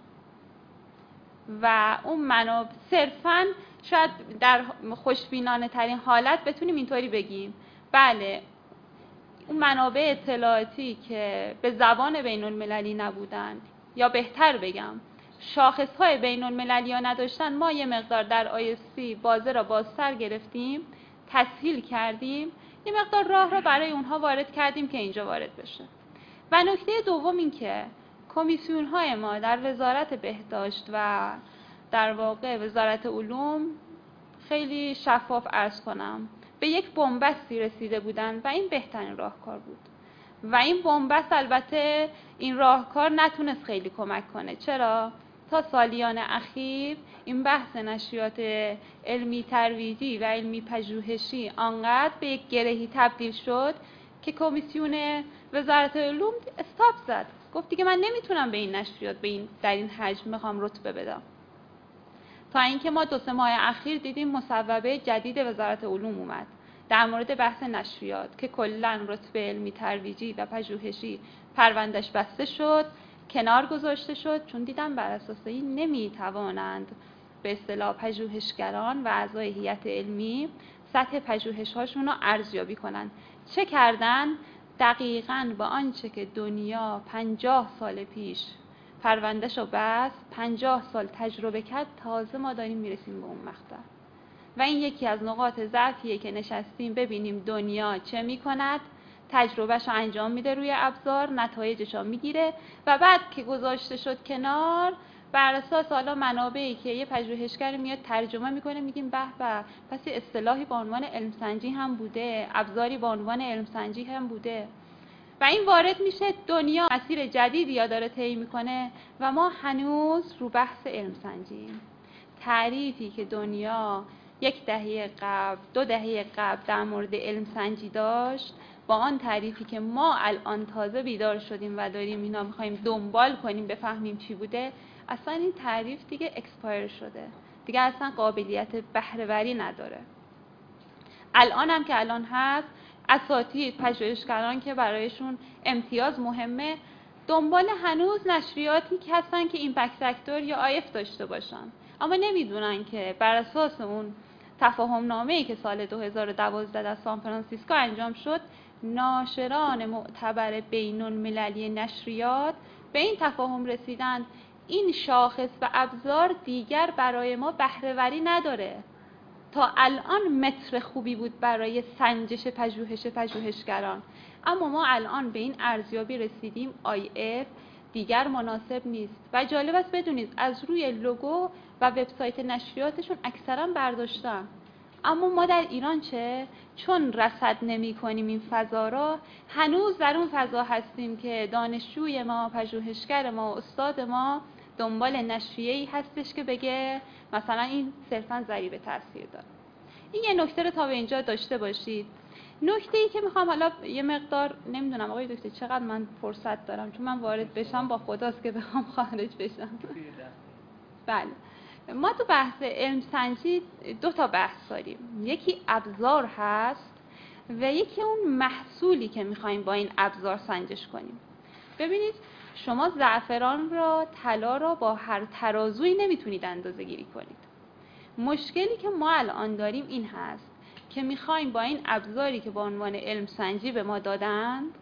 و اون منابع صرفاً شاید در خوشبینانه ترین حالت بتونیم اینطوری بگیم بله اون منابع اطلاعاتی که به زبان بین المللی نبودن یا بهتر بگم شاخص‌های بین المللی ها نداشتن، ما یه مقدار در ISC بازه را بازتر گرفتیم، تسهیل کردیم، یه مقدار راه را برای اونها وارد کردیم که اینجا وارد بشه. و نکته دوم این که کمیسیون های ما در وزارت بهداشت و در واقع وزارت علوم خیلی شفاف عرض کنم به یک بنبستی رسیده بودن و این بهترین راهکار بود و این بنبست البته این راهکار نتونست خیلی کمک کنه. چرا؟ تا سالیان اخیر این بحث نشریات علمی ترویجی و علمی پژوهشی آنقدر به یک گرهی تبدیل شد که کمیسیون وزارت علوم استاپ زد، گفت دیگه من نمیتونم به این نشریات در این حجم میخوام رتبه بدم. تا اینکه ما 2-3 ماه اخیر دیدیم مصوبه جدید وزارت علوم اومد در مورد بحث نشریات که کلاً رتبه علمی ترویجی و پژوهشی پروندهش بسته شد، کنار گذاشته شد، چون دیدن بر اساس این نمیتوانند به اصطلاح پژوهشگران و اعضای هیئت علمی سطح پژوهش‌هاشون رو ارزیابی کنن. چه کردن؟ دقیقاً با آنچه که دنیا 50 سال پیش پروندهشو بست، 50 سال تجربه کرد، تازه ما داریم میرسیم به اون مقطع. و این یکی از نقاط ضعفیه که نشستیم ببینیم دنیا چه میکند، تجربهش رو انجام میده روی ابزار، نتایجش رو میگیره و بعد که گذاشته شد کنار، بر اساس حالا منابعی که یه پژوهشگر میاد ترجمه میکنه میگیم به به، پس اصطلاحی به عنوان علم سنجی هم بوده، ابزاری به عنوان علم سنجی هم بوده و این وارد میشه دنیا مسیر جدیدی یا داره طی میکنه و ما هنوز رو بحث علم سنجیم. تعریفی که دنیا 1 دهه قبل 2 دهه قبل در مورد علم سنجی داشت با آن تعریفی که ما الان تازه بیدار شدیم و داریم اینا میخوایم دنبال کنیم بفهمیم چی بوده، اصلا این تعریف دیگه اکسپایر شده، دیگه اصلا قابلیت بهره‌وری نداره. الان هم که الان هست، اساتید پژوهشگران که برایشون امتیاز مهمه دنبال هنوز نشریاتی که هستن که ایمپکت فاکتور یا آیف داشته باشن، اما نمیدونن که بر اساس اون تفاهم نامه‌ای که سال 2012 در سان فرانسیسکو انجام شد، ناشران معتبر بین‌المللی نشریات به این تفاهم رسیدند این شاخص و ابزار دیگر برای ما بهره‌وری نداره. تا الان متر خوبی بود برای سنجش پژوهشگران، اما ما الان به این ارزیابی رسیدیم آیف دیگر مناسب نیست و جالب است بدونید از روی لوگو و وبسایت نشریاتشون اکثرا برداشتن. اما ما در ایران چه؟ چون رصد نمی کنیم این فضا را، هنوز در اون فضا هستیم که دانشجوی ما، پژوهشگر ما، استاد ما دنبال نشریه‌ای هستش که بگه مثلا این صرفاً ضریب تاثیر داره. این یه نکته رو تا به اینجا داشته باشید. نکته‌ای که میخوام حالا یه مقدار، نمیدونم آقای دکتر چقدر من فرصت دارم، چون من وارد بشم با خداست که بخوام خارج بشم. بله، ما تو بحث علم سنجی 2 تا بحث داریم، یکی ابزار هست و یکی اون محصولی که میخوایم با این ابزار سنجش کنیم. ببینید شما زعفران را، طلا را با هر ترازویی نمیتونید اندازه گیری کنید. مشکلی که ما الان داریم این هست که میخوایم با این ابزاری که با عنوان علم سنجی به ما دادند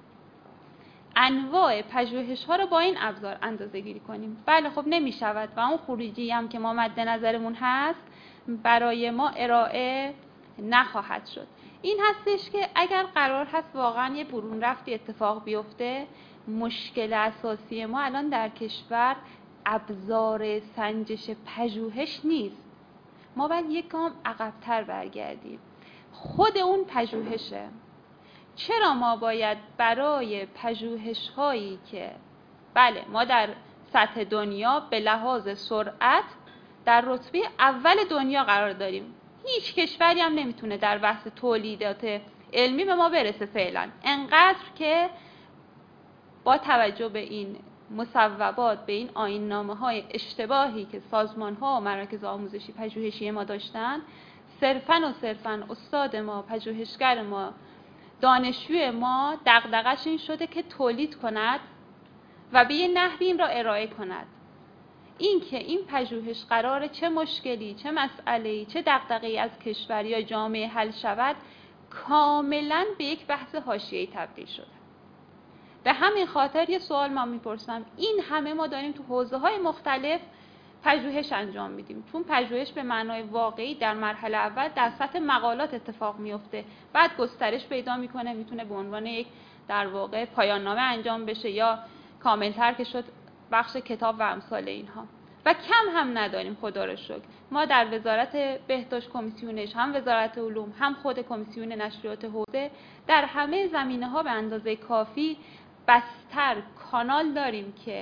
انواع پژوهش ها رو با این ابزار اندازه گیری کنیم. بله خب نمیشود و اون خروجی هم که ما مد نظرمون هست برای ما ارائه نخواهد شد. این هستش که اگر قرار هست واقعا یه برون رفتی اتفاق بیفته، مشکل اساسی ما الان در کشور ابزار سنجش پژوهش نیست. ما باید یک گام عقب‌تر برگردیم. خود اون پژوهشه. چرا ما باید برای پژوهش‌هایی که بله ما در سطح دنیا به لحاظ سرعت در رتبه اول دنیا قرار داریم، هیچ کشوری هم نمیتونه در بحث تولیدات علمی به ما برسه فعلا، انقدر که با توجه به این مصوبات، به این آیین‌نامه‌های اشتباهی که سازمان‌ها و مراکز آموزشی پژوهشی ما داشتن، صرفاً استاد ما، پژوهشگر ما، دانشجوی ما دغدغه‌اش این شده که تولید کند و به یه نحوی این را ارائه کند. این که این پژوهش قراره چه مشکلی، چه مسئله‌ای، چه دغدغه‌ای از کشور یا جامعه حل شود، کاملاً به یک بحث حاشیه‌ای تبدیل شده. به همین خاطر یه سوال من میپرسم، این همه ما داریم تو حوزه‌های مختلف پژوهش انجام میدیم، چون پژوهش به معنای واقعی در مرحله اول در سطح مقالات اتفاق میفته، بعد گسترش پیدا میکنه، میتونه به عنوان یک در واقع پایان نامه انجام بشه یا کاملتر که شد بخش کتاب و امثال اینها، و کم هم نداریم خدا رو شکر. ما در وزارت بهداشت کمیسیونش، هم وزارت علوم، هم خود کمیسیون نشریات حوزه، در همه زمینه‌ها به اندازه کافی بستر کانال داریم که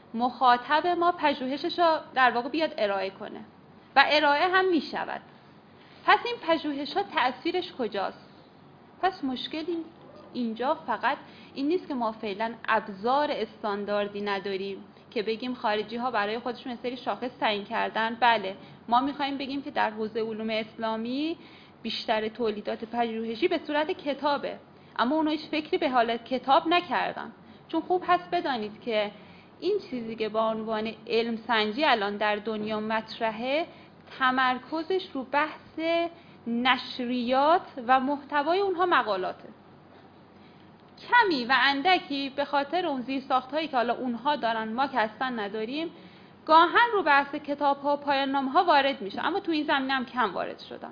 مخاطب ما پژوهشش رو در واقع بیاد ارائه کنه و ارائه هم می شود. پس این پژوهش ها تأثیرش کجاست؟ پس مشکلی اینجا فقط این نیست که ما فعلا ابزار استانداردی نداریم که بگیم خارجی ها برای خودشون یه سری شاخص تعیین کردن. بله، ما میخوایم بگیم که در حوزه علوم اسلامی بیشتر تولیدات پژوهشی به صورت کتابه، اما اونا هیچ فکری به حالت کتاب نکردن. چون خوب هست بدانید که این چیزی که با عنوان علم سنجی الان در دنیا مطرحه، تمرکزش رو بحث نشریات و محتوای اونها مقالاته. کمی و اندکی به خاطر اون زیرساخت‌هایی که حالا اونها دارن ما که اصلا نداریم، گاهن رو بحث کتاب‌ها و پایان‌نامه‌ها وارد میشه، اما تو این زمینه هم کم وارد شدن.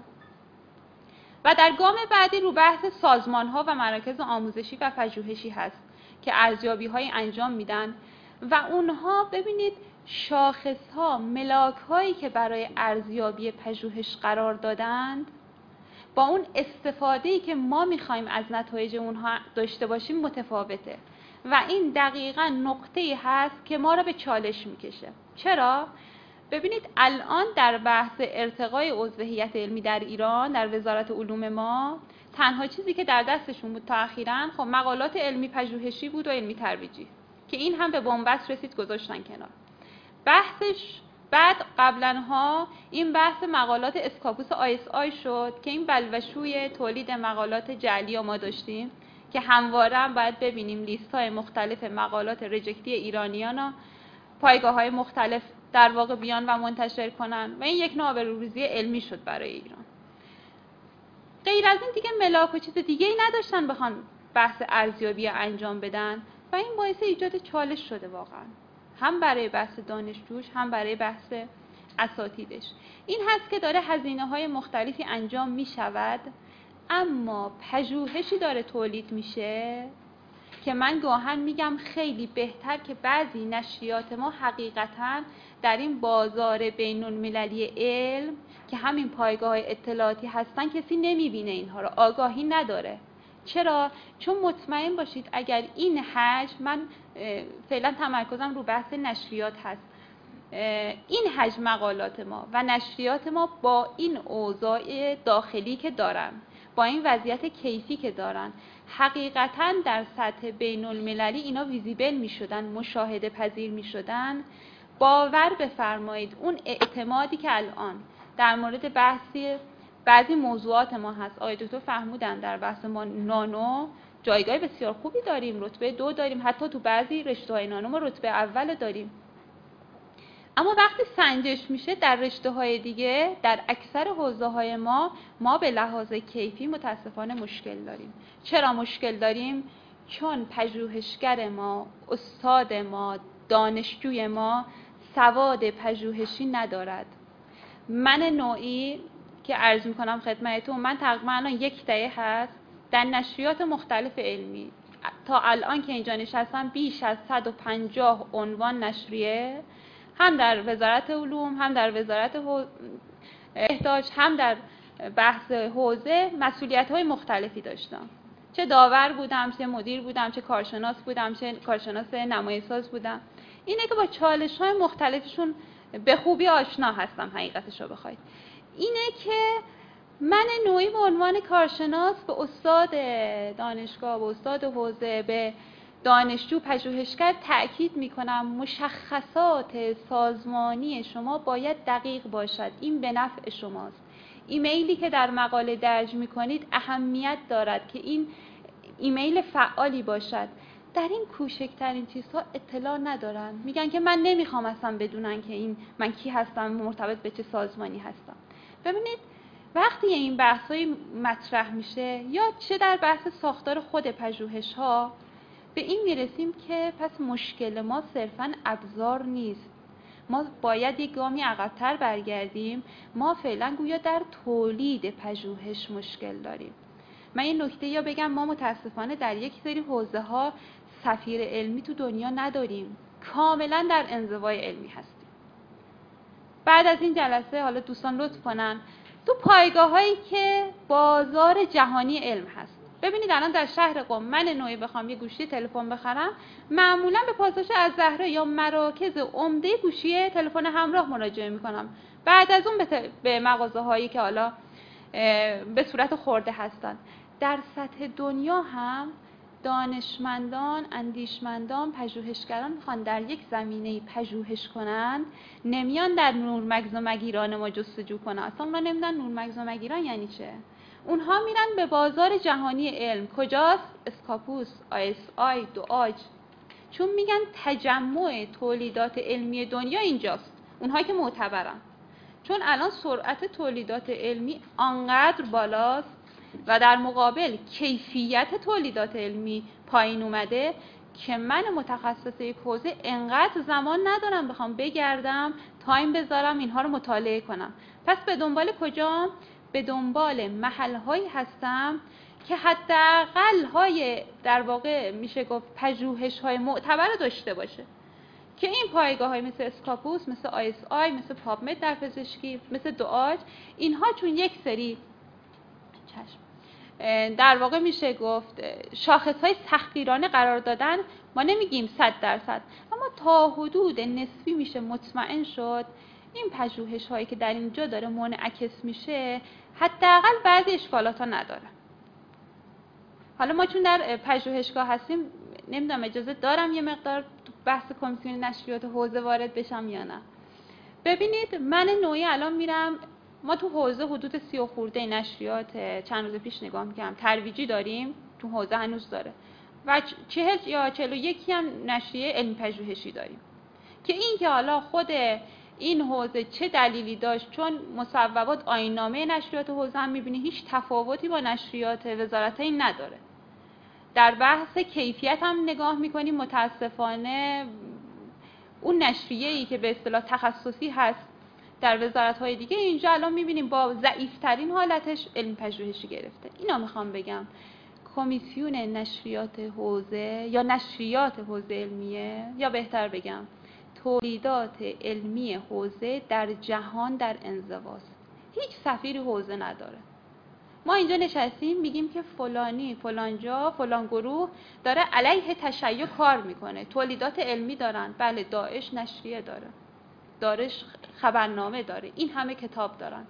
و در گام بعدی رو بحث سازمان‌ها و مراکز آموزشی و پژوهشی هست که ارزیابی‌های انجام میدن و اونها ببینید شاخص‌ها، ملاک‌هایی که برای ارزیابی پژوهش قرار دادند با اون استفاده‌ای که ما می‌خوایم از نتایج اونها داشته باشیم متفاوته و این دقیقاً نقطه‌ای هست که ما را به چالش می‌کشه. چرا؟ ببینید الان در بحث ارتقای عضو هیئت علمی در ایران در وزارت علوم ما تنها چیزی که در دستشون بود تا اخیراً خب مقالات علمی پژوهشی بود و علمی ترویجی که این هم به بنبست رسید گذاشتن کنار. بحثش بعد قبلنها این بحث مقالات اسکاپوس ISI شد که این بلوشوی تولید مقالات جعلی ما داشتیم که همواره هم باید ببینیم لیست‌های مختلف مقالات رجکتی ایرانیان پایگاه‌های مختلف در واقع بیان و منتشر کنن و این یک نوع آبروریزی علمی شد برای ایران. غیر از این دیگه ملاک و چیز دیگه ای نداشتن بخوان بحث ارزیابی انجام بدن و این باعث ایجاد چالش شده واقعا، هم برای بحث دانشجوش هم برای بحث اساتیدش. این هست که داره هزینه‌های مختلفی انجام می شود، اما پژوهشی داره تولید میشه که من گاهن میگم خیلی بهتر که بعضی نشریات ما حقیقتاً در این بازار بین المللی علم که همین پایگاه‌های اطلاعاتی هستن کسی نمیبینه، اینها رو آگاهی نداره. چرا؟ چون مطمئن باشید اگر این حجم، من فعلا تمرکزم رو بحث نشریات هست، این حجم مقالات ما و نشریات ما با این اوضاع داخلی که دارن، با این وضعیت کیفی که دارن، حقیقتاً در سطح بین المللی اینا ویزیبل می شدن، مشاهده پذیر می شدن. باور بفرمایید اون اعتمادی که الان در مورد بعضی موضوعات ما هست، آقای دکتر فهمودن در بحث ما نانو جایگاه بسیار خوبی داریم، رتبه 2 داریم، حتی تو بعضی رشته‌های نانو ما رتبه اول داریم، اما وقتی سنجش میشه در رشته‌های دیگه، در اکثر حوزه‌های ما به لحاظ کیفی متاسفانه مشکل داریم. چرا مشکل داریم؟ چون پژوهشگر ما، استاد ما، دانشجوی ما سواد پژوهشی ندارد. من نوعی که عرض میکنم خدمتتون، من تقریبا الان 1 دهه هست در نشریات مختلف علمی تا الان که اینجا نشستم بیش از 150 عنوان نشریه، هم در وزارت علوم، هم در وزارت احتاج، هم در بحث حوزه مسئولیت‌های مختلفی داشتم. چه داور بودم، چه مدیر بودم، چه کارشناس بودم، چه کارشناس نمایش‌ساز بودم. اینه که با چالش‌های مختلفشون به خوبی آشنا هستم. حقیقتش رو بخواید اینه که من نوعی به عنوان کارشناس به استاد دانشگاه، به استاد حوزه، به دانشجو پژوهشگر تأکید میکنم مشخصات سازمانی شما باید دقیق باشد. این به نفع شماست. ایمیلی که در مقاله درج میکنید اهمیت دارد که این ایمیل فعالی باشد. در این کوچکترین چیزها اطلاع ندارن، میگن که من نمیخوام اصلا بدونن که من کی هستم، مرتبط به چه سازمانی هستم. ببینید وقتی این بحث‌های مطرح میشه، یا چه در بحث ساختار خود پژوهش‌ها، به این میرسیم که پس مشکل ما صرفاً ابزار نیست. ما باید یک گامی عقب‌تر برگردیم. ما فعلا گویا در تولید پژوهش مشکل داریم. من این نکته یا بگم، ما متاسفانه در یک سری حوزه‌ها سفیر علمی تو دنیا نداریم. کاملا در انزوای علمی هستیم. بعد از این جلسه حالا دوستان لطف کنن تو پایگاه‌هایی که بازار جهانی علم هست، ببینید الان در شهر قم من نوعی بخوام یه گوشی تلفن بخرم، معمولا به پاسداشت از زهره یا مراکز عمده گوشی تلفن همراه مراجعه میکنم، بعد از اون به مغازه هایی که حالا به صورت خرده هستن. در سطح دنیا هم دانشمندان، اندیشمندان، پژوهشگران میخوان در یک زمینه پژوهش کنن، نمیان در نورمگز و مگیران ما جستجو کنن. اصلا ما نمیدونن نورمگز و مگیران یعنی چه. اونها میرن به بازار جهانی علم. کجاست؟ اسکاپوس، ISI، دعاج. چون میگن تجمع تولیدات علمی دنیا اینجاست، اونها که معتبرن. چون الان سرعت تولیدات علمی آنقدر بالاست و در مقابل کیفیت تولیدات علمی پایین اومده که من متخصص یک حوزه انقدر زمان ندارم بخوام بگردم تایم بذارم اینها رو مطالعه کنم. پس به دنبال کجام؟ به دنبال محل‌هایی هستم که حداقل های در واقع میشه گفت پژوهش‌های معتبر داشته باشه، که این پایگاه‌های مثل اسکاپوس، مثل ISI، مثل پابمد در پزشکی، مثل دعاج، اینها چون یک سری در واقع میشه گفت شاخص‌های سختگیرانه قرار دادن، ما نمیگیم 100%، اما تا حدود نسبی میشه مطمئن شد این پژوهش‌هایی که در اینجا داره منعکس میشه حداقل بعضی اشکالات‌ها نداره. حالا ما چون در پژوهشگاه هستیم، نمیدونم اجازه دارم یه مقدار تو بحث کمیسیون نشریات حوزه وارد بشم یا نه. ببینید من نوعی الان میرم، ما تو حوزه حدود 30 و خورده نشریات چند روز پیش نگاه می‌کردم ترویجی داریم، تو حوزه هنوز داره، و 40 یا 41 هم نشریه علمی پژوهشی داریم. که این که حالا خود این حوزه چه دلیلی داشت، چون مصوبات آیین‌نامه نشریات حوزه هم می‌بینی هیچ تفاوتی با نشریات وزارت‌های نداره. در بحث کیفیت هم نگاه می‌کنیم، متاسفانه اون نشریه‌ای که به اصطلاح تخصصی هست در وزارت‌های دیگه، اینجا الان می‌بینیم با ضعیف‌ترین حالتش علم پژوهشی گرفته. اینا می‌خوام بگم کمیسیون نشریات حوزه یا نشریات حوزه علمیه، یا بهتر بگم تولیدات علمی حوزه در جهان در انزواست. هیچ سفیر حوزه نداره. ما اینجا نشستیم میگیم که فلانی فلانجا فلان گروه داره علیه تشیع کار میکنه، تولیدات علمی دارن. بله، داعش نشریه داره، داعش خبرنامه داره، این همه کتاب دارن.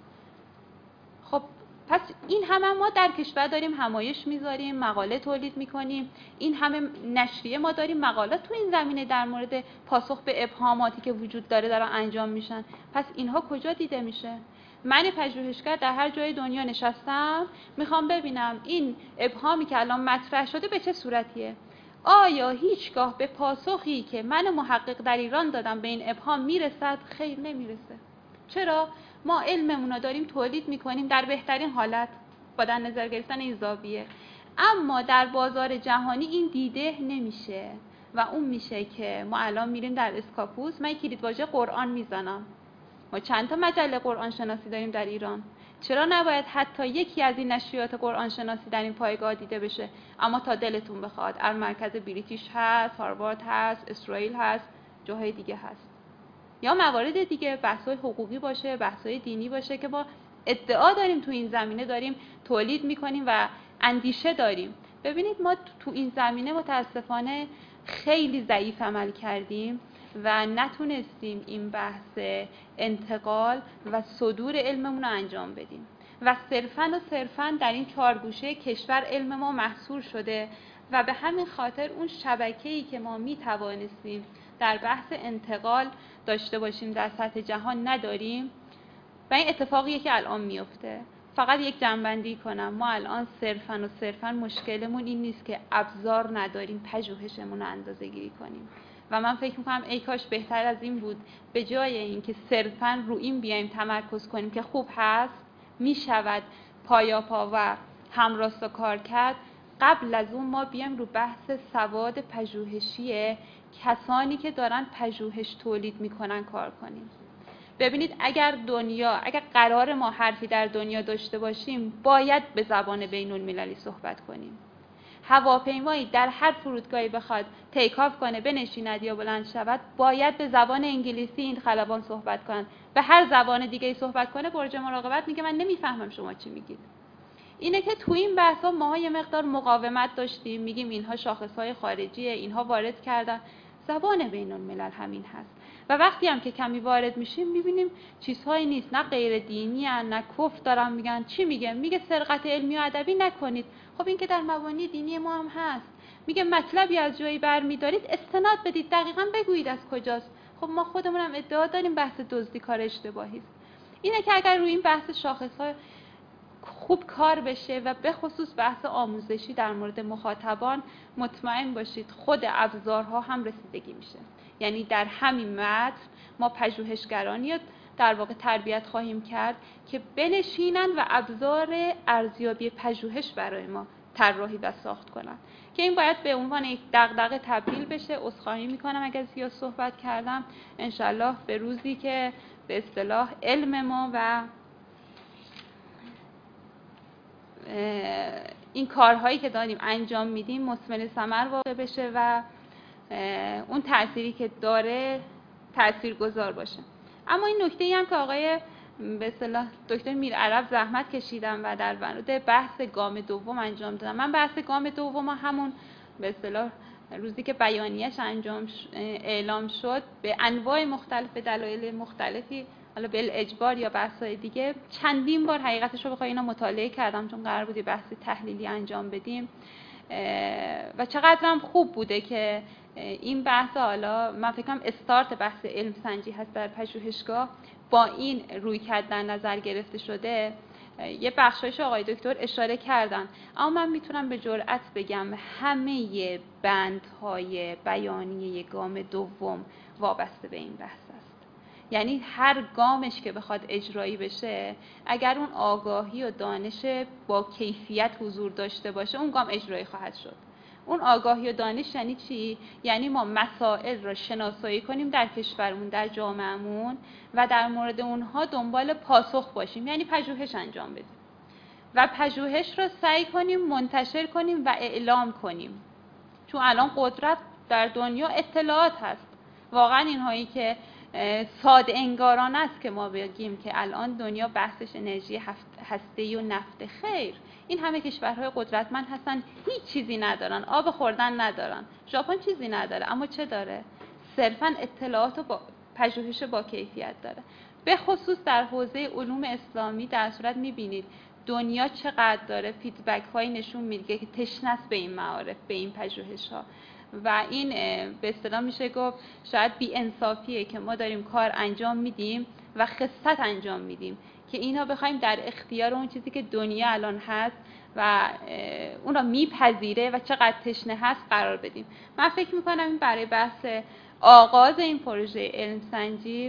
خب پس این همه ما در کشور داریم همایش میذاریم، مقاله تولید میکنیم، این همه نشریه ما داریم، مقالات تو این زمینه در مورد پاسخ به ابهاماتی که وجود داره دارن انجام میشن. پس اینها کجا دیده میشه؟ من پژوهشگر در هر جای دنیا نشستم، میخوام ببینم این ابهامی که الان مطرح شده به چه صورتیه. آیا هیچگاه به پاسخی که من محقق در ایران دادم به این ابهام میرسد؟ خیر، نمیرسه. چرا؟ ما علممون رو داریم تولید میکنیم در بهترین حالت با در نظر گرفتن این زاویه، اما در بازار جهانی این دیده نمیشه و اون میشه که ما الان میریم در اسکاپوس، من کلیدواژه قرآن میزنم. ما چند تا مجله قرآن شناسی داریم در ایران، چرا نباید حتی یکی از این نشریات قرآن شناسی در این پایگاه دیده بشه؟ اما تا دلتون بخواد، مرکز بریتیش هست، هاروارد هست، اسرائیل هست، جاهای دیگه هست، یا موارد دیگه، بحث‌های حقوقی باشه، بحث‌های دینی باشه که ما ادعا داریم تو این زمینه داریم تولید میکنیم و اندیشه داریم. ببینید ما تو این زمینه متاسفانه خیلی ضعیف عمل کردیم و نتونستیم این بحث انتقال و صدور علممون رو انجام بدیم و صرفاً در این چهارگوشه کشور علم ما محصور شده و به همین خاطر اون شبکه‌ای که ما میتوانستیم در بحث انتقال داشته باشیم در سطح جهان نداریم و این اتفاقیه که الان میفته. فقط یک جنبندی کنم، ما الان صرفاً مشکلمون این نیست که ابزار نداریم پژوهشمون رو اندازه‌گیری کنیم و من فکر میکنم ای کاش بهتر از این بود به جای اینکه صرفاً رو این بیایم تمرکز کنیم که خوب هست، میشود پایاپا و همراستا کار کرد، قبل از اون ما بیایم رو بحث سواد پژوهشی کسانی که دارن پژوهش تولید میکنن کار کنیم. ببینید اگر قرار ما حرفی در دنیا داشته باشیم، باید به زبان بین المللی صحبت کنیم. هواپیمایی در هر فرودگاهی بخواد تیک آف کنه، بنشیند یا بلند شود، باید به زبان انگلیسی این خلبان صحبت کنن. به هر زبان دیگه‌ای صحبت کنه، برج مراقبت میگه من نمیفهمم شما چی میگید. اینه که تو این بحثا ماها یه مقدار مقاومت داشتیم، میگیم اینها شاخصهای خارجیه، اینها وارد کردن. زبان بین الملل همین هست و وقتی هم که کمی وارد میشیم میبینیم چیزهایی نیست، نه غیر دینی هن، نه کفر دارن میگن. چی میگه؟ میگه سرقت علمی و ادبی نکنید. خب این که در مبانی دینی ما هم هست. میگه مطلبی از جایی برمیدارید استناد بدید، دقیقاً بگویید از کجاست. خب ما خودمون هم ادعا داریم بحث دزدی کار اشتباهی است. اینه که اگر روی این بحث شاخص‌ها خوب کار بشه و به خصوص بحث آموزشی در مورد مخاطبان، مطمئن باشید خود ابزارها هم رسیدگی میشه. یعنی در همین متن ما پژوهشگرانی در واقع تربیت خواهیم کرد که بنشینن و ابزار ارزیابی پژوهش برای ما طراحی و ساخت کنن که این باید به عنوان یک دغدغه تبدیل بشه. عذرخواهی میکنم اگر زیاد صحبت کردم. انشالله به روزی که به اصطلاح علم ما و این کارهایی که داریم انجام میدیم مثمر ثمر واقع بشه و اون تأثیری که داره تاثیرگذار باشه. اما این نکته‌ای هم که آقای به اصطلاح دکتر میرعرب زحمت کشیدن و در مورد بحث گام دوم انجام دادن. من بحث گام دوم همون به اصطلاح روزی که بیانیه‌اش اعلام شد به انواع مختلف، به دلایل مختلفی، حالا بالاجبار یا بحث‌های دیگه، چندین بار حقیقتش رو بخوام اینا مطالعه کردم چون قرار بود بحث تحلیلی انجام بدیم و چقدرم خوب بوده که این بحث، حالا من فکر کنم استارت بحث علم سنجی هست در پژوهشگاه، با این رویکرد در نظر گرفته شده. یه بخشایش آقای دکتر اشاره کردن، اما من میتونم به جرئت بگم همه بندهای بیانیه گام دوم وابسته به این بحث است. یعنی هر گامش که بخواد اجرایی بشه، اگر اون آگاهی و دانش با کیفیت حضور داشته باشه، اون گام اجرایی خواهد شد. اون آگاهی و دانش یعنی چی؟ یعنی ما مسائل را شناسایی کنیم در کشورمون، در جامعهمون و در مورد اونها دنبال پاسخ باشیم، یعنی پژوهش انجام بدیم و پژوهش را سعی کنیم منتشر کنیم و اعلام کنیم. چون الان قدرت در دنیا اطلاعات هست. واقعا اینهایی که ساده انگاران است که ما بگیم که الان دنیا بحثش انرژی هسته‌ای و نفت، خیر، این همه کشورهای قدرتمند هستن، هیچ چیزی ندارن، آب خوردن ندارن. ژاپن چیزی نداره، اما چه داره؟ صرفاً اطلاعات و پژوهش با کیفیت داره. به خصوص در حوزه علوم اسلامی در صورت می‌بینید دنیا چقدر داره فیدبک هایی نشون میده که تشنه است به این معارف، به این پژوهش ها و این به اصطلاح میشه گفت شاید بی انصافیه که ما داریم کار انجام میدیم و خست انجام میدیم که اینا بخوایم در اختیار اون چیزی که دنیا الان هست و اون را میپذیره و چقدر تشنه هست قرار بدیم. من فکر میکنم این برای بحث آغاز این پروژه علم سنجی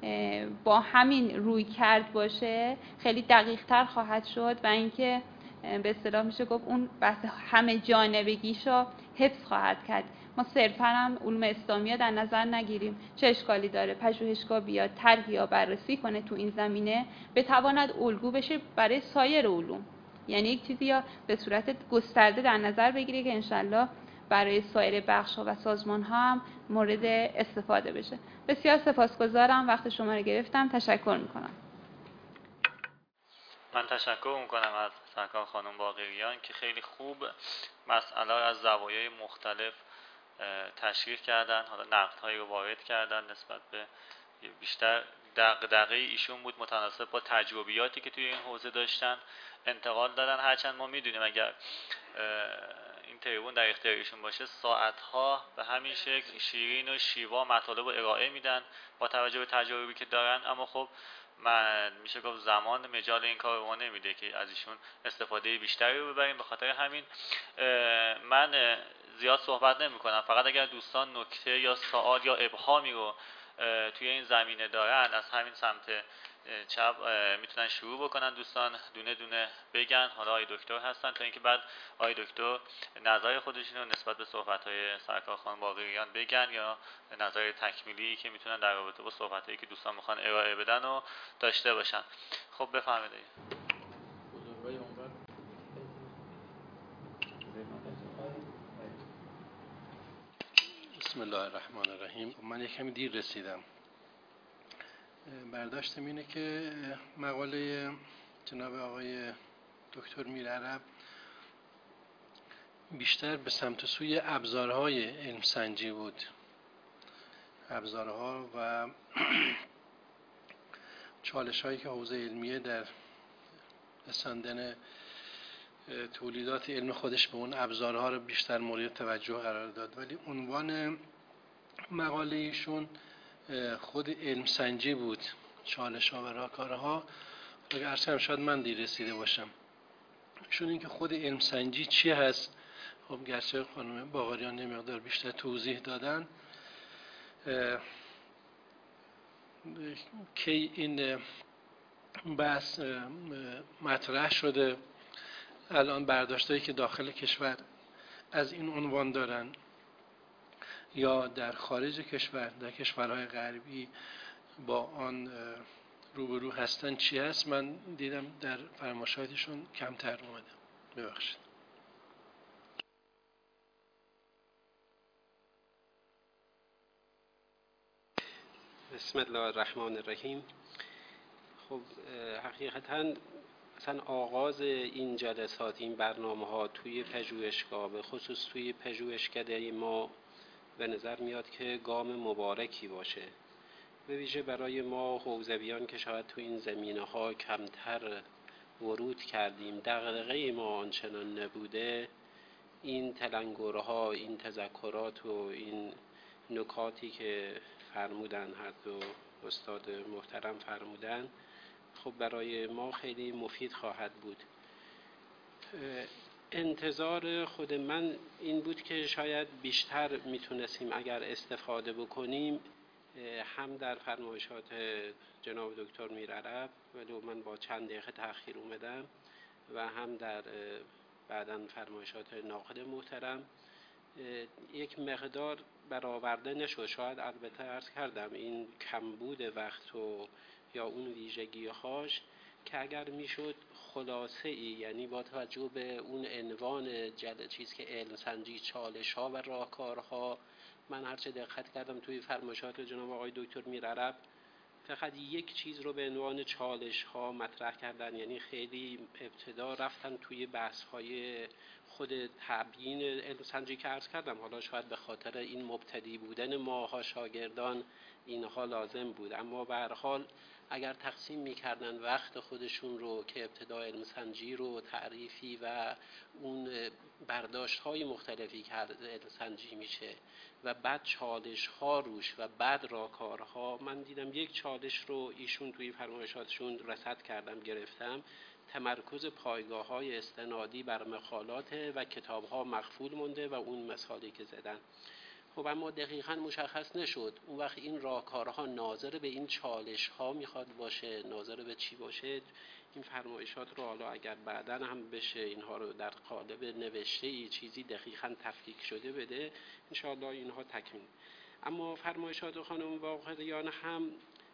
با همین روی کرد باشه خیلی دقیق تر خواهد شد و اینکه به اصطلاح میشه گفت اون بحث همه جانبگیشو حفظ خواهد کرد. ما صرفاً هم علوم اسلامی در نظر نگیریم. چه اشکالی داره پژوهشگاه بیاد طرحی یا بررسی کنه تو این زمینه، بتواند الگو بشه برای سایر علوم، یعنی یک چیزی یا به صورت گسترده در نظر بگیره که انشالله برای سایر بخش‌ها و سازمان‌ها هم مورد استفاده بشه. بسیار سپاسگزارم، وقت شما رو گرفتم. تشکر می‌کنم. من تشکر میکنم از سرکار خانم باقریان که خیلی خوب مسئله از زوایای مختلف تشریح کردن. حالا نقدهایی رو وارد کردن نسبت به بیشتر دغدغه ایشون بود متناسب با تجربیاتی که توی این حوزه داشتن انتقال دادن. هرچند ما میدونیم اگر این تریبون در اختیار ایشون باشه ساعتها به همین شکل شیرین و شیوا مطالب رو ارائه میدن با توجه به تجربی که دارن، اما خب من میشه گفت زمان مجال این کار رو ما نمیده که از ایشون استفاده بیشتری رو ببریم. به خاطر همین من زیاد صحبت نمی کنم، فقط اگر دوستان نکته یا سوال یا ابهامی رو توی این زمینه دارن از همین سمت چپ میتونن شروع بکنن، دوستان دونه دونه بگن. حالا آقای دکتر هستن تا اینکه بعد آقای دکتر نظر خودشون رو نسبت به صحبت‌های سرکار خانم باقریان بگن یا نظر تکمیلی که میتونن در رابطه با صحبتایی که دوستان میخوان ارائه بدن و داشته باشن. خب بفرمایید. بسم الله الرحمن الرحیم. من یک کمی دیر رسیدم. برداشتم اینه که مقاله جناب آقای دکتر میرعرب بیشتر به سمت سوی ابزارهای علم سنجی بود، ابزارها و چالش هایی که حوزه علمیه در رساندن تولیدات علم خودش به اون ابزارها رو بیشتر مورد توجه قرار داد. ولی عنوان مقاله ایشون خود علم سنجی بود، چالش ها و راهکارها. اگرچه شاید من دیر رسیده باشم، چون اینکه خود علم سنجی چی هست، خب گرچه خانم باقریان یه مقدار بیشتر توضیح دادن. کی این بحث مطرح شده، الان برداشتایی که داخل کشور از این عنوان دارن یا در خارج کشور، در کشورهای غربی با آن روبرو هستن چی هست، من دیدم در فرمایشاتشون کمتر اومده. ببخشید. بسم الله الرحمن الرحیم. خب حقیقتاً اصلا آغاز این جلسات، این برنامه ها توی پژوهشگاه، به خصوص توی پژوهشکده ما، به نظر میاد که گام مبارکی باشه، به ویژه برای ما حوزویان که شاید تو این زمینه ها کمتر ورود کردیم، دغدغه ما آنچنان نبوده. این تلنگرها، این تذکرات و این نکاتی که فرمودن، هر دو استاد محترم فرمودن، خب برای ما خیلی مفید خواهد بود. انتظار خود من این بود که شاید بیشتر میتونستیم اگر استفاده بکنیم، هم در فرمایشات جناب دکتر میرعرب، ولو من با چند دقیقه تأخیر اومدم، و هم در بعداً فرمایشات ناقد محترم، یک مقدار برآورده نشد. شاید البته عرض کردم این کمبود وقت و یا اون ویژگی‌هاش که اگر میشد خلاصه ای، یعنی با توجه به اون عنوان چیز که علم سنجی، چالش ها و راهکارها، من هرچه دقت کردم توی فرمایشات جناب آقای دکتر میرعرب فقط یک چیز رو به عنوان چالش ها مطرح کردن، یعنی خیلی ابتدا رفتن توی بحث های خود تبیین علم سنجی که عرض کردم. حالا شاید به خاطر این مبتدی بودن ماها شاگردان اینها لازم بود، اما به هر حال اگر تقسیم می‌کردن وقت خودشون رو که ابتدا علم سنجی رو تعریفی و اون برداشت‌های مختلفی که علم سنجی میشه و بعد چالش‌ها روش و بعد راهکارها، من دیدم یک چالش رو ایشون توی فرمایشاتشون رصد کردم، گرفتم، تمرکز پایگاه‌های استنادی بر مقالات و کتاب‌ها مخفول مونده و اون مثالی که زدن. خب اما دقیقاً مشخص نشد اون وقت این راهکارها ناظر به این چالش‌ها میخواد باشه، ناظر به چی باشه. این فرمایشات رو حالا اگر بعداً هم بشه اینها رو در قالب نوشته‌ای چیزی دقیقاً تفکیک شده بده، انشاءالله اینها تکمیل. اما فرمایشات خانم باقریان هم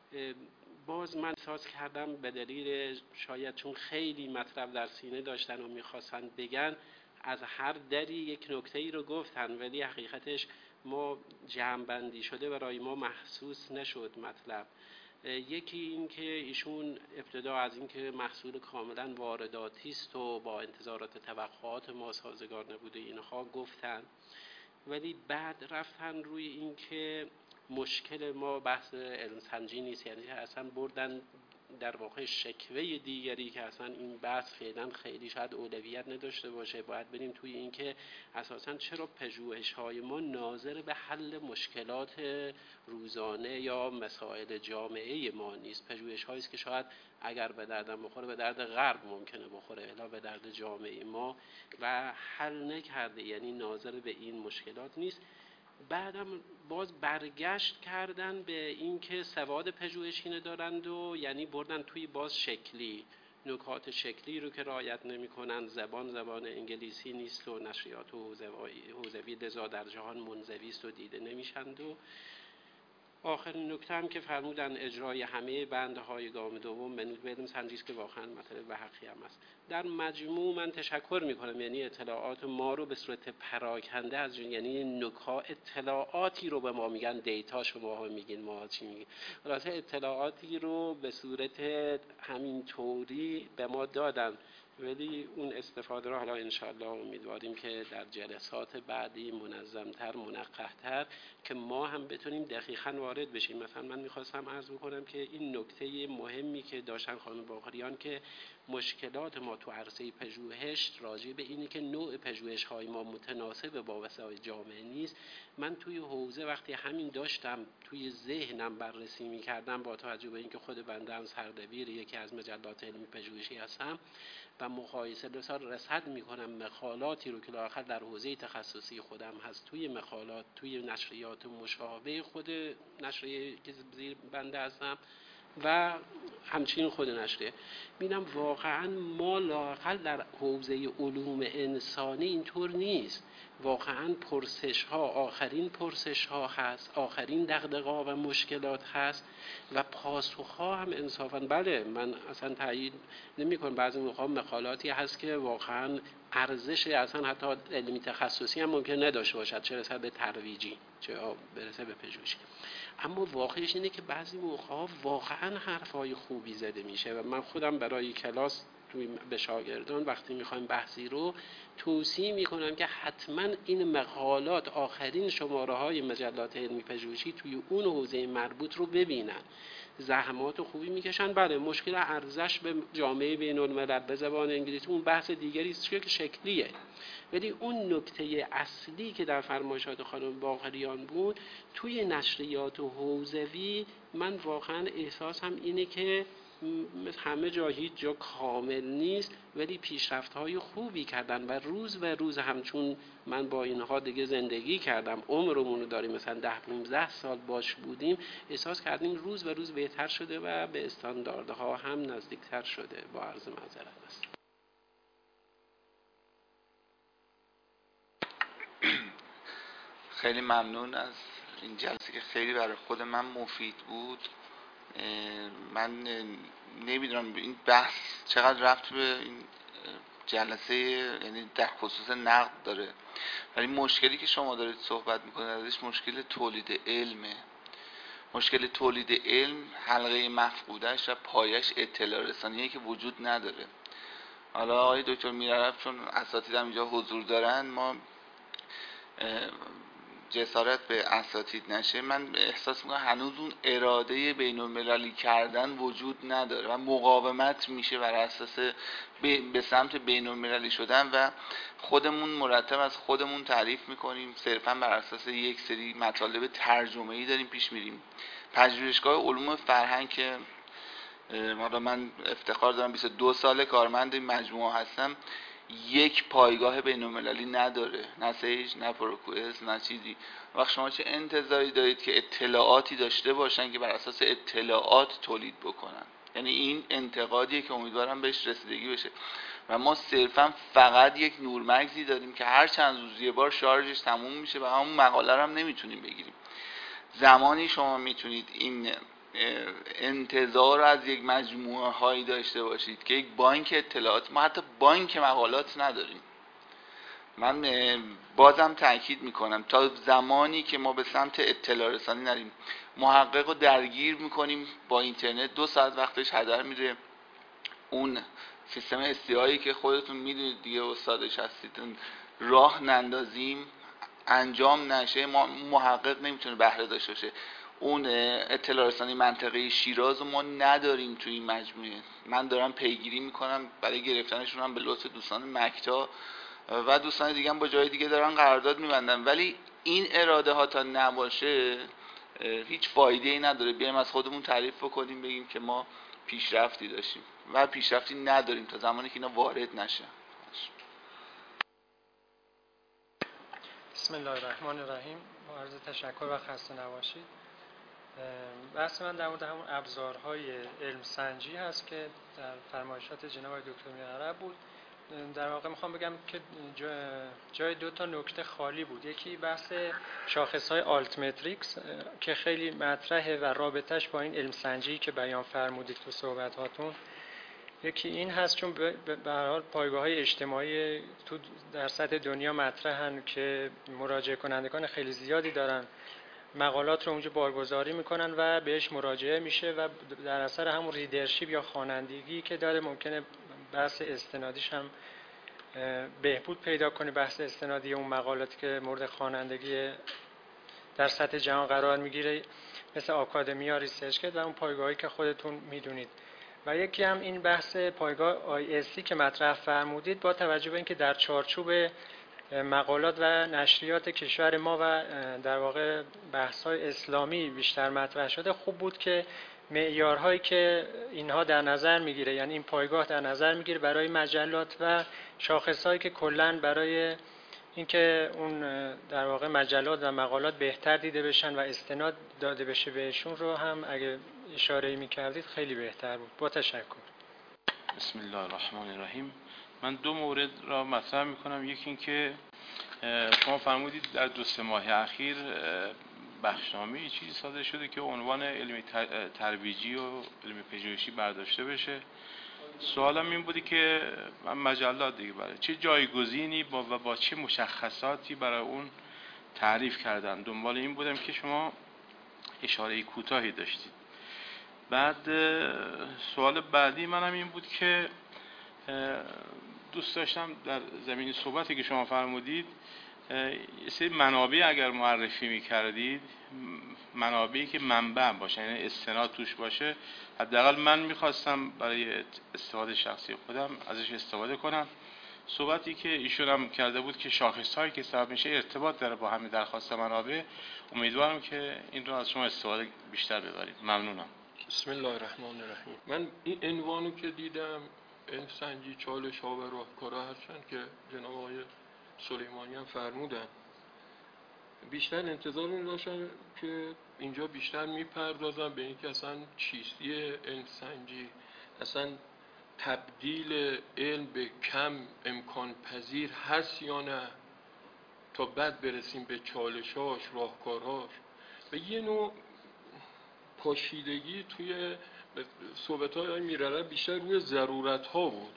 باز من احساس کردم به دلیل شاید چون خیلی مطلب در سینه داشتن و میخواستن بگن، از هر دری یک نکته‌ای رو گفتن، ولی حقیقتش ما جمع‌بندی شده برای ما محسوس نشد مطلب. یکی این که ایشون ابتدا از این که محصول کاملا وارداتی است و با انتظارات توقعات ما سازگار نبوده اینها گفتن، ولی بعد رفتن روی این که مشکل ما بحث علم سنجی نیست، یعنی اصلا بردن در واقع شکوه دیگری که اصلا این بحث فعلا خیلی شاید اولویت نداشته باشه. باید بریم توی این که اساسا چرا پژوهش‌های ما ناظر به حل مشکلات روزانه یا مسائل جامعه ما نیست. پژوهش‌هایی است که شاید اگر به دردم بخوره به درد غرب ممکنه بخوره، الا به درد جامعه ما و حل نکرده، یعنی ناظر به این مشکلات نیست. بعدم باز برگشت کردن به این که سواد پژوهشی ندارند و یعنی بردن توی باز شکلی، نکات شکلی رو که رعایت نمی‌کنند، زبان انگلیسی نیست و نشریات حوزوی لذا در جهان منزوی است و دیده نمیشند. و آخرین نکته هم که فرمودن اجرای همه بندهای گام دوم منوط به علم سنجی است که واقعا مطلب و حقی هم است. در مجموع من تشکر میکنم، یعنی اطلاعات ما رو به صورت پراکنده از یعنی اطلاعاتی رو به ما میگن، دیتا شما ها میگین، ما چی میگین، خلاصه اطلاعاتی رو به صورت همین طوری به ما دادن ولی اون استفاده رو حالا انشاءالله امیدواریم که در جلسات بعدی منظمتر، منقح‌تر که ما هم بتونیم دقیقاً وارد بشیم. مثلا من میخواستم عرض بکنم که این نکته مهمی که داشتن خانم باقریان که مشکلات ما تو عرصه پژوهش راجع به اینی که نوع پژوهش‌های ما متناسب با وسایل جامعه نیست. من توی حوزه وقتی همین داشتم توی ذهنم بررسی می‌کردم، با توجه به اینکه خود بنده هم سردبیر یکی از مجلات علمی پژوهشی هستم و مقایسه رصد می‌کنم مقالاتی رو که لااقل در حوزه تخصصی خودم هست توی مقالات توی نشریات مشابه خود نشریه که زیر بنده هستم و همچنین خود نشریه، می‌بینم واقعاً ما لااقل در حوزه علوم انسانی اینطور نیست. واقعاً پرسش‌ها آخرین پرسش‌ها هست، آخرین دغدغه‌ها و مشکلات هست و پاسخ‌ها هم انصافاً بله من اصلا تایید نمی‌کنم. بعضی موقع مقالاتی هست که واقعاً ارزش اصلا حتی علمی تخصصی هم ممکن نداشته باشد، چه رسد به ترویجی چه برسه به پژوهشی. اما واقعش اینه که بعضی موقع واقعاً حرفای خوبی زده میشه و من خودم برای کلاس به شاگردان وقتی میخوایم بحثی رو توصیه میکنم که حتما این مقالات آخرین شماره های مجلات علمی پژوهشی توی اون حوزه مربوط رو ببینن. زحمات خوبی میکشن. بله مشکل ارزش به جامعه بین الملل به زبان انگلیسی اون بحث دیگری است که شکلیه، ولی اون نکته اصلی که در فرمایشات خانم باقریان بود توی نشریات و حوزوی من واقعا احساسم اینه که همه جا هیچ جا کامل نیست ولی پیشرفت‌های خوبی کردن و روز همچون من با اینها دیگه زندگی کردم، عمرمون رو داریم مثلا 10-15 سال باش بودیم، احساس کردیم روز بهتر شده و به استانداردها هم نزدیکتر شده. با عرض معذرت است. خیلی ممنون از این جلسه که خیلی برای خود من مفید بود. من نمیدونم این بحث چقدر ربط به این جلسه یعنی در خصوص نقد داره، ولی مشکلی که شما دارید صحبت میکنید ازش مشکل تولید علمه. مشکل تولید علم حلقه مفقودش و پایش اطلاع رسانیه که وجود نداره. حالا آقای دکتر میرعرب چون اساتید هم اینجا حضور دارن ما جسارت به اساتید نشه، من احساس میکنم هنوز اون اراده بین المللی کردن وجود نداره و مقاومت میشه بر اساس به سمت بین المللی شدن و خودمون مرتب از خودمون تعریف میکنیم، صرفا بر اساس یک سری مطالب ترجمه‌ای داریم پیش میریم. پژوهشگاه علوم فرهنگ که حالا من افتخار دارم 22 سال کارمند این مجموعه هستم، یک پایگاه بین‌المللی نداره، نه سیج نه پروکوئس نه چیزی. وقت شما چه انتظاری دارید که اطلاعاتی داشته باشن که بر اساس اطلاعات تولید بکنن؟ یعنی این انتقادیه که امیدوارم بهش رسیدگی بشه و ما صرفا فقط یک نورمگزی داریم که هر چند روز یه بار شارژش تموم میشه و همون مقاله رو هم نمیتونیم بگیریم. زمانی شما میتونید این انتظار از یک مجموعه هایی داشته باشید که یک بانک اطلاعات، ما حتی بانک مقالات نداریم. من بازم تاکید میکنم تا زمانی که ما به سمت اطلاع رسانی نریم، محقق رو درگیر میکنیم با اینترنت، 2 ساعت وقتش هدر میره. اون سیستم استیایی که خودتون میدونید دیگه استادش هستید راه نندازیم انجام نشه، ما محقق نمیتونه بهره داشته باشه. اون اطلاع رسانی منطقه شیراز رو ما نداریم توی این مجموعه. من دارم پیگیری میکنم برای گرفتنشون هم به لطف دوستان مکتا و دوستان دیگه هم با جای دیگه دارن قرارداد میبندن، ولی این اراده ها تا نباشه هیچ فایده ای نداره. بیایم از خودمون تعریف بکنیم بگیم که ما پیشرفتی داشتیم و پیشرفتی نداریم تا زمانی که اینا وارد نشه. بسم الله الرحمن الرحیم. با عرض تشکر و خسته نباشید. بحث من در مورد همون ابزارهای علم سنجی هست که در فرمایشات جناب دکتر میرعرب بود. در واقع میخوام بگم که جای 2 تا نکته خالی بود. یکی بحث شاخصهای آلتمتریکس که خیلی مطرحه و رابطش با این علم سنجی که بیان فرمودید تو صحبتاتون. یکی این هست چون به هر حال پایگاه‌های اجتماعی تو در سطح دنیا مطرحن که مراجعه کنندگان خیلی زیادی دارن، مقالات رو اونجا بارگذاری میکنن و بهش مراجعه میشه و در اثر همون ریدرشیپ یا خوانندگی که داره ممکنه بحث استنادیش هم بهبود پیدا کنه، بحث استنادی اون مقالاتی که مورد خوانندگی در سطح جهان قرار میگیره مثل آکادمیا ریسرچ کرد و اون پایگاهی که خودتون میدونید. و یکی هم این بحث پایگاه ISC که مطرح فرمودید، با توجه به اینکه در چارچوب مقالات و نشریات کشور ما و در واقع بحث‌های اسلامی بیشتر مطرح شده، خوب بود که معیارهایی که اینها در نظر میگیره، یعنی این پایگاه در نظر میگیره برای مجلات و شاخصهایی که کلاً برای اینکه اون در واقع مجلات و مقالات بهتر دیده بشن و استناد داده بشه بهشون رو هم اگه اشاره می‌کردید خیلی بهتر بود. با تشکر. بسم الله الرحمن الرحیم. من دو مورد را مطرح می‌کنم. یکی این که شما فرمودید در 2-3 ماه اخیر بخشنامه چیزی صادر شده که عنوان علمی ترویجی و علمی پژوهشی برداشته بشه. سوالم این بودی که من مجلات دیگه برای چه جایگزینی و با چه مشخصاتی برای اون تعریف کردن. دنبال این بودم که شما اشاره کوتاهی داشتید. بعد سوال بعدی منم این بود که دوست داشتم در زمین صحبتی که شما فرمودید یه سری منابع اگر معرفی می‌کردید، منابعی که منبع باشه، یعنی استناد توش باشه، حداقل من می‌خواستم برای استفاده شخصی خودم ازش استفاده کنم. صحبتی که ایشون هم کرده بود که شاخص‌هایی که سبب میشه ارتباط داره با همین درخواست منابع، امیدوارم که این رو از شما استفاده بیشتر ببرید. ممنونم. بسم الله الرحمن الرحیم. من این عنوانو که دیدم، علم سنجی، چالش‌ها و راهکارها، هرچند که جناب آقای سلیمانی هم فرمودن، بیشتر انتظار این داشتم که اینجا بیشتر میپردازم به اینکه اصلا چیستی علم سنجی، اصلا تبدیل علم به کم امکان پذیر هست یا نه، تا بعد برسیم به چالشاش، راهکارهاش. و یه نوع پاشیدگی توی صحبت‌های آقای میرعرب بیشتر روی ضرورت‌ها بود،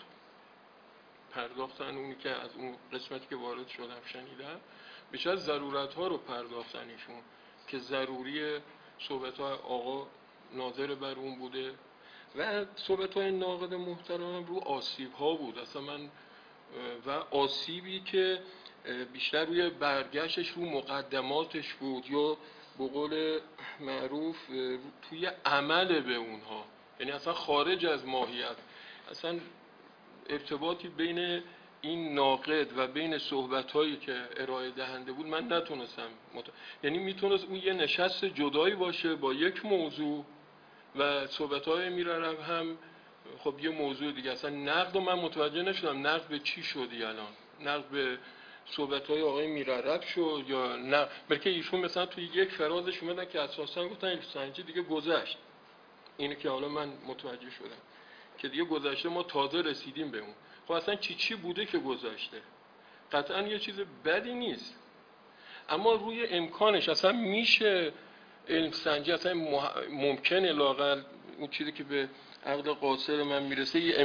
پرداختن اونی که از اون قسمتی که وارد شدم شنیدم، بیشتر ضرورت‌ها رو پرداختن ایشون که ضروری صحبت‌های آقا ناظر بر اون بوده و صحبت‌های ناقد محترم رو آسیب‌ها بود اصلا. من و آسیبی که بیشتر روی برگشتش رو مقدماتش بود، یا به قول معروف توی عمل به اونها، یعنی اصلا خارج از ماهیت. اصلا ارتباطی بین این ناقد و بین صحبت‌هایی که ارائه دهنده بود من نتونستم یعنی میتونست اون یه نشست جدایی باشه با یک موضوع و صحبت‌های میرعرب هم خب یه موضوع دیگه. اصلا نقد من متوجه نشدم نقد به چی شدی الان، نقد به صحبت‌های آقای میرعرب شد یا نه، بلکه ایشون مثلا توی یک فرازش اومدن که اساساً گفتن علم سنجی دیگه گذشت. اینه که حالا من متوجه شدم که دیگه گذشته، ما تازه رسیدیم به اون. خب اصلا چی بوده که گذشته؟ قطعاً یه چیز بدی نیست، اما روی امکانش اصلا میشه علم سنجی، اصلا ممکنه لااقل اون چیزی که به عقل قاصر من میرسه، یه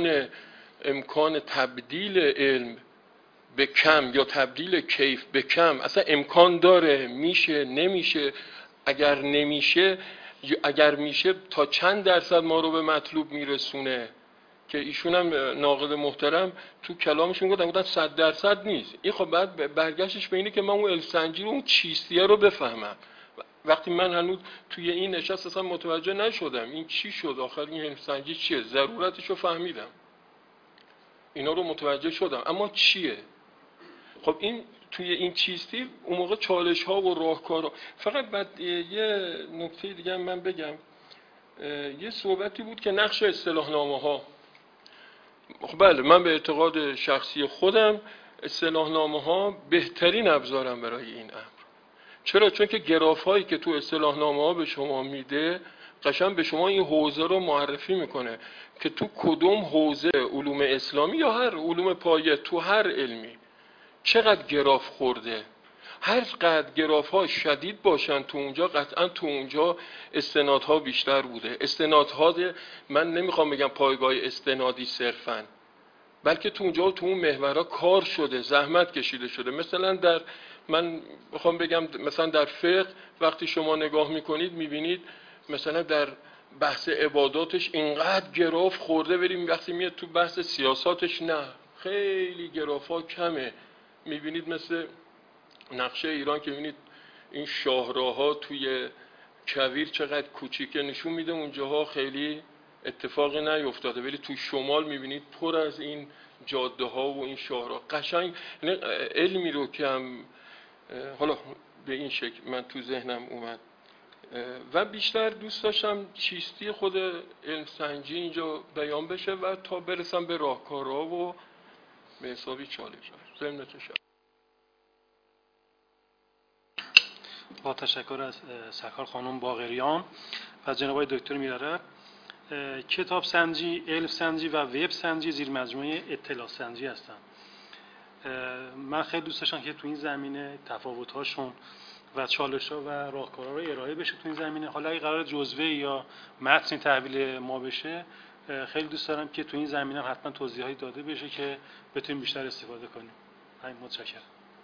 امکان تبدیل علم به کم یا تبدیل کیف به کم اصلا امکان داره؟ میشه؟ نمیشه؟ اگر نمیشه، اگر میشه تا چند درصد ما رو به مطلوب میرسونه؟ که ایشون هم ناقد محترم تو کلامشون گفتن 100% نیست. این خب بعد برگشتش به اینه که من اون علم سنجی رو، اون چیستیه رو بفهمم. وقتی من هنوز توی این نشست اصلا متوجه نشدم این چی شد، آخر این علم سنجی چیه، ضرورتش رو فهمیدم، اینا رو متوجه شدم، اما چیه؟ خب این توی این چیستی اون موقع چالش ها و راهکارها. فقط بعد یه نکته دیگه من بگم، یه صحبتی بود که نقش اصطلاحنامه ها. خب بله، من به اعتقاد شخصی خودم اصطلاحنامه ها بهترین ابزارن برای این امر. چرا؟ چون که گراف هایی که تو اصطلاحنامه ها به شما میده قشنگ به شما این حوزه رو معرفی میکنه که تو کدوم حوزه علوم اسلامی یا هر علوم پایه، تو هر علمی چقدر گراف خورده. هر قدر گراف ها شدید باشن تو اونجا، قطعا تو اونجا استنادها بیشتر بوده. استنادها، من نمیخوام بگم پایگاه استنادی صرفاً، بلکه تو اونجا تو اون محورها کار شده، زحمت کشیده شده. مثلا من میخوام بگم مثلا در فقه وقتی شما نگاه میکنید میبینید مثلا در بحث عباداتش اینقدر گراف خورده، بریم وقتی میاد تو بحث سیاساتش نه، خیلی گرافا کمه. میبینید مثل نقشه ایران که میبینید این شاهراها توی کویر چقدر کوچیکه، نشون میده اونجاها خیلی اتفاقی نیفتاده، ولی تو شمال میبینید پر از این جاده ها و این شاهراه. قشنگ علمی رو که هم حالا به این شکل من تو ذهنم اومد و بیشتر دوست داشتم چیستی خود علم سنجی اینجا بیان بشه و تا برسم به راهکارها و به حسابی چالش ها. ضمن تشکر. با تشکر از سرکار خانم باقریان و جناب آقای دکتر میرعرب. کتاب سنجی، علم سنجی و وب سنجی زیر مجموعه اطلاع سنجی هستند. من خیلی دوست داشتم که تو این زمینه تفاوت‌هاشون و چالش‌ها و راهکارها رو ارائه بشه تو این زمینه. حالا اگه قرار جزوه یا متن تحویل ما بشه، خیلی دوست دارم که تو این زمینه حتما توضیحاتی داده بشه که بتونیم بیشتر استفاده کنیم. متشکرم.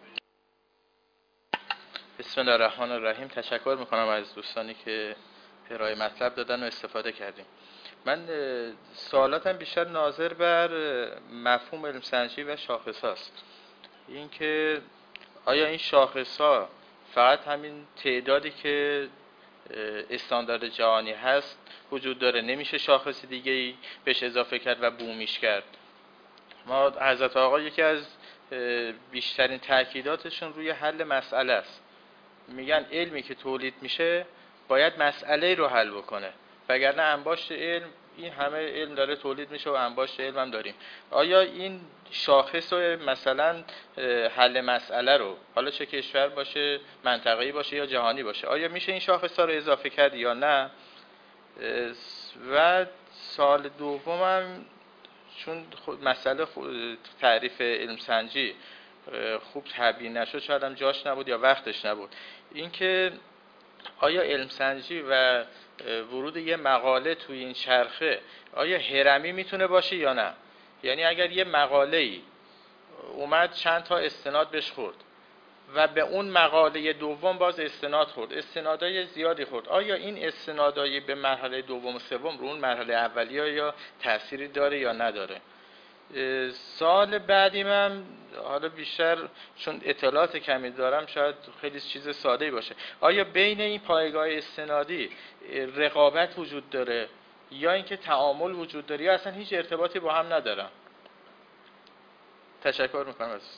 بسم الله الرحمن الرحیم. تشکر میکنم از دوستانی که ارائه مطلب دادن و استفاده کردیم. من سوالاتم بیشتر ناظر بر مفهوم علم سنجی و شاخص‌هاست. اینکه آیا این شاخص‌ها فقط همین تعدادی که استاندارد جهانی هست وجود داره، نمیشه شاخص دیگه‌ای بهش اضافه کرد و بومیش کرد؟ ما حضرت آقا یکی از بیشترین تاکیداتشون روی حل مسئله است. میگن علمی که تولید میشه باید مسئله رو حل بکنه، وگرنه انباشت علم، این همه علم داره تولید میشه و انباشت علم هم داریم. آیا این شاخص رو مثلا حل مسئله رو، حالا چه کشور باشه، منطقه‌ای باشه یا جهانی باشه، آیا میشه این شاخص ها رو اضافه کرد یا نه؟ و سال دومم چون مسئله تعریف علم سنجی خوب تبیین نشد، شاید هم جاش نبود یا وقتش نبود، اینکه آیا علم سنجی و ورود یه مقاله توی این چرخه آیا هرمی میتونه باشه یا نه؟ یعنی اگر یه مقاله‌ای اومد چند تا استناد بهش خورد و به اون مقاله دوم باز استناد خورد، استنادای زیادی خورد، آیا این استنادای به مرحله دوم و سوم رو اون مرحله اولیه یا تأثیری داره یا نداره؟ سال بعدی من حالا بیشتر چون اطلاعات کمی دارم شاید خیلی چیز ساده‌ای باشه، آیا بین این پایگاه استنادی رقابت وجود داره یا اینکه تعامل وجود داره یا اصلا هیچ ارتباطی با هم ندارن؟ تشکر میکنم از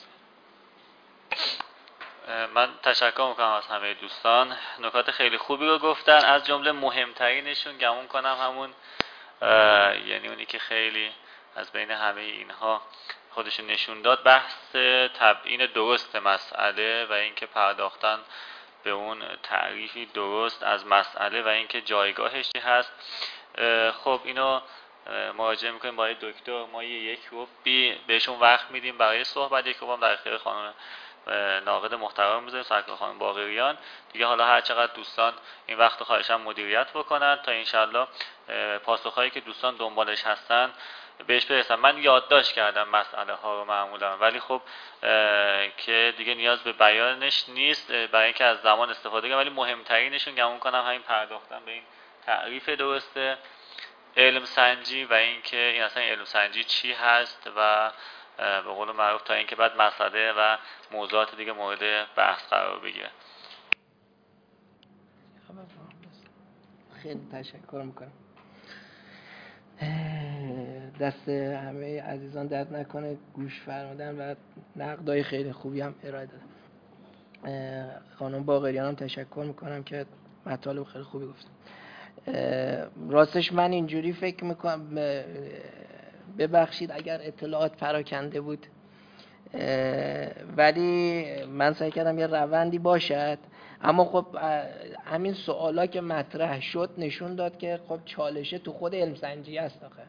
من تشکر میکنم از همه دوستان، نکات خیلی خوبی رو گفتن. از جمله مهمترینشون گمون کنم همون یعنی اونی که خیلی از بین همه اینها خودش نشون داد، بحث تبیین درست مسئله و اینکه پرداختن به اون تعریفی درست از مسئله و اینکه جایگاهش چی هست. خب اینو مراجعه میکنیم با دکتر، ما یک روبی بهشون وقت میدیم برای صحبت، یک روبم در اختیار خانم ناقد محترم میذاریم، سرکار خانم باقریان دیگه. حالا هر چقدر دوستان این وقت خواهشم مدیریت بکنن تا انشالله پاسخهایی که دوستان دنبالش هستن بهش برسن. من یادداشت کردم مسئله ها رو معمولا، ولی خب که دیگه نیاز به بیانش نیست برای اینکه از زمان استفاده کنم، ولی مهمترینشون گمون کنم همین پرداختن به این تعریف درسته علم سنجی و اینکه این اصلا علم سنجی چی هست و به قول معروف تا اینکه بعد مسئله و موضوعات دیگه مورد بحث قرار بگیره. خیلی تشکر میکنم. دست همه عزیزان درد نکنه، گوش فرمودن و نقدای خیلی خوبی هم ارائه دادن. خانم باقریان هم تشکر میکنم که مطالب خیلی خوبی گفتن. راستش من اینجوری فکر میکنم، ببخشید اگر اطلاعات پراکنده بود، ولی من سعی کردم یه روندی باشد، اما خب همین سوالا که مطرح شد نشون داد که خب چالشه تو خود علم سنجی است. آخه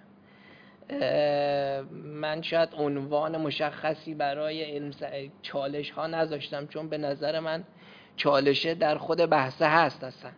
من شاید عنوان مشخصی برای علم چالش ها نذاشتم، چون به نظر من چالشه در خود بحثه هست اصلا،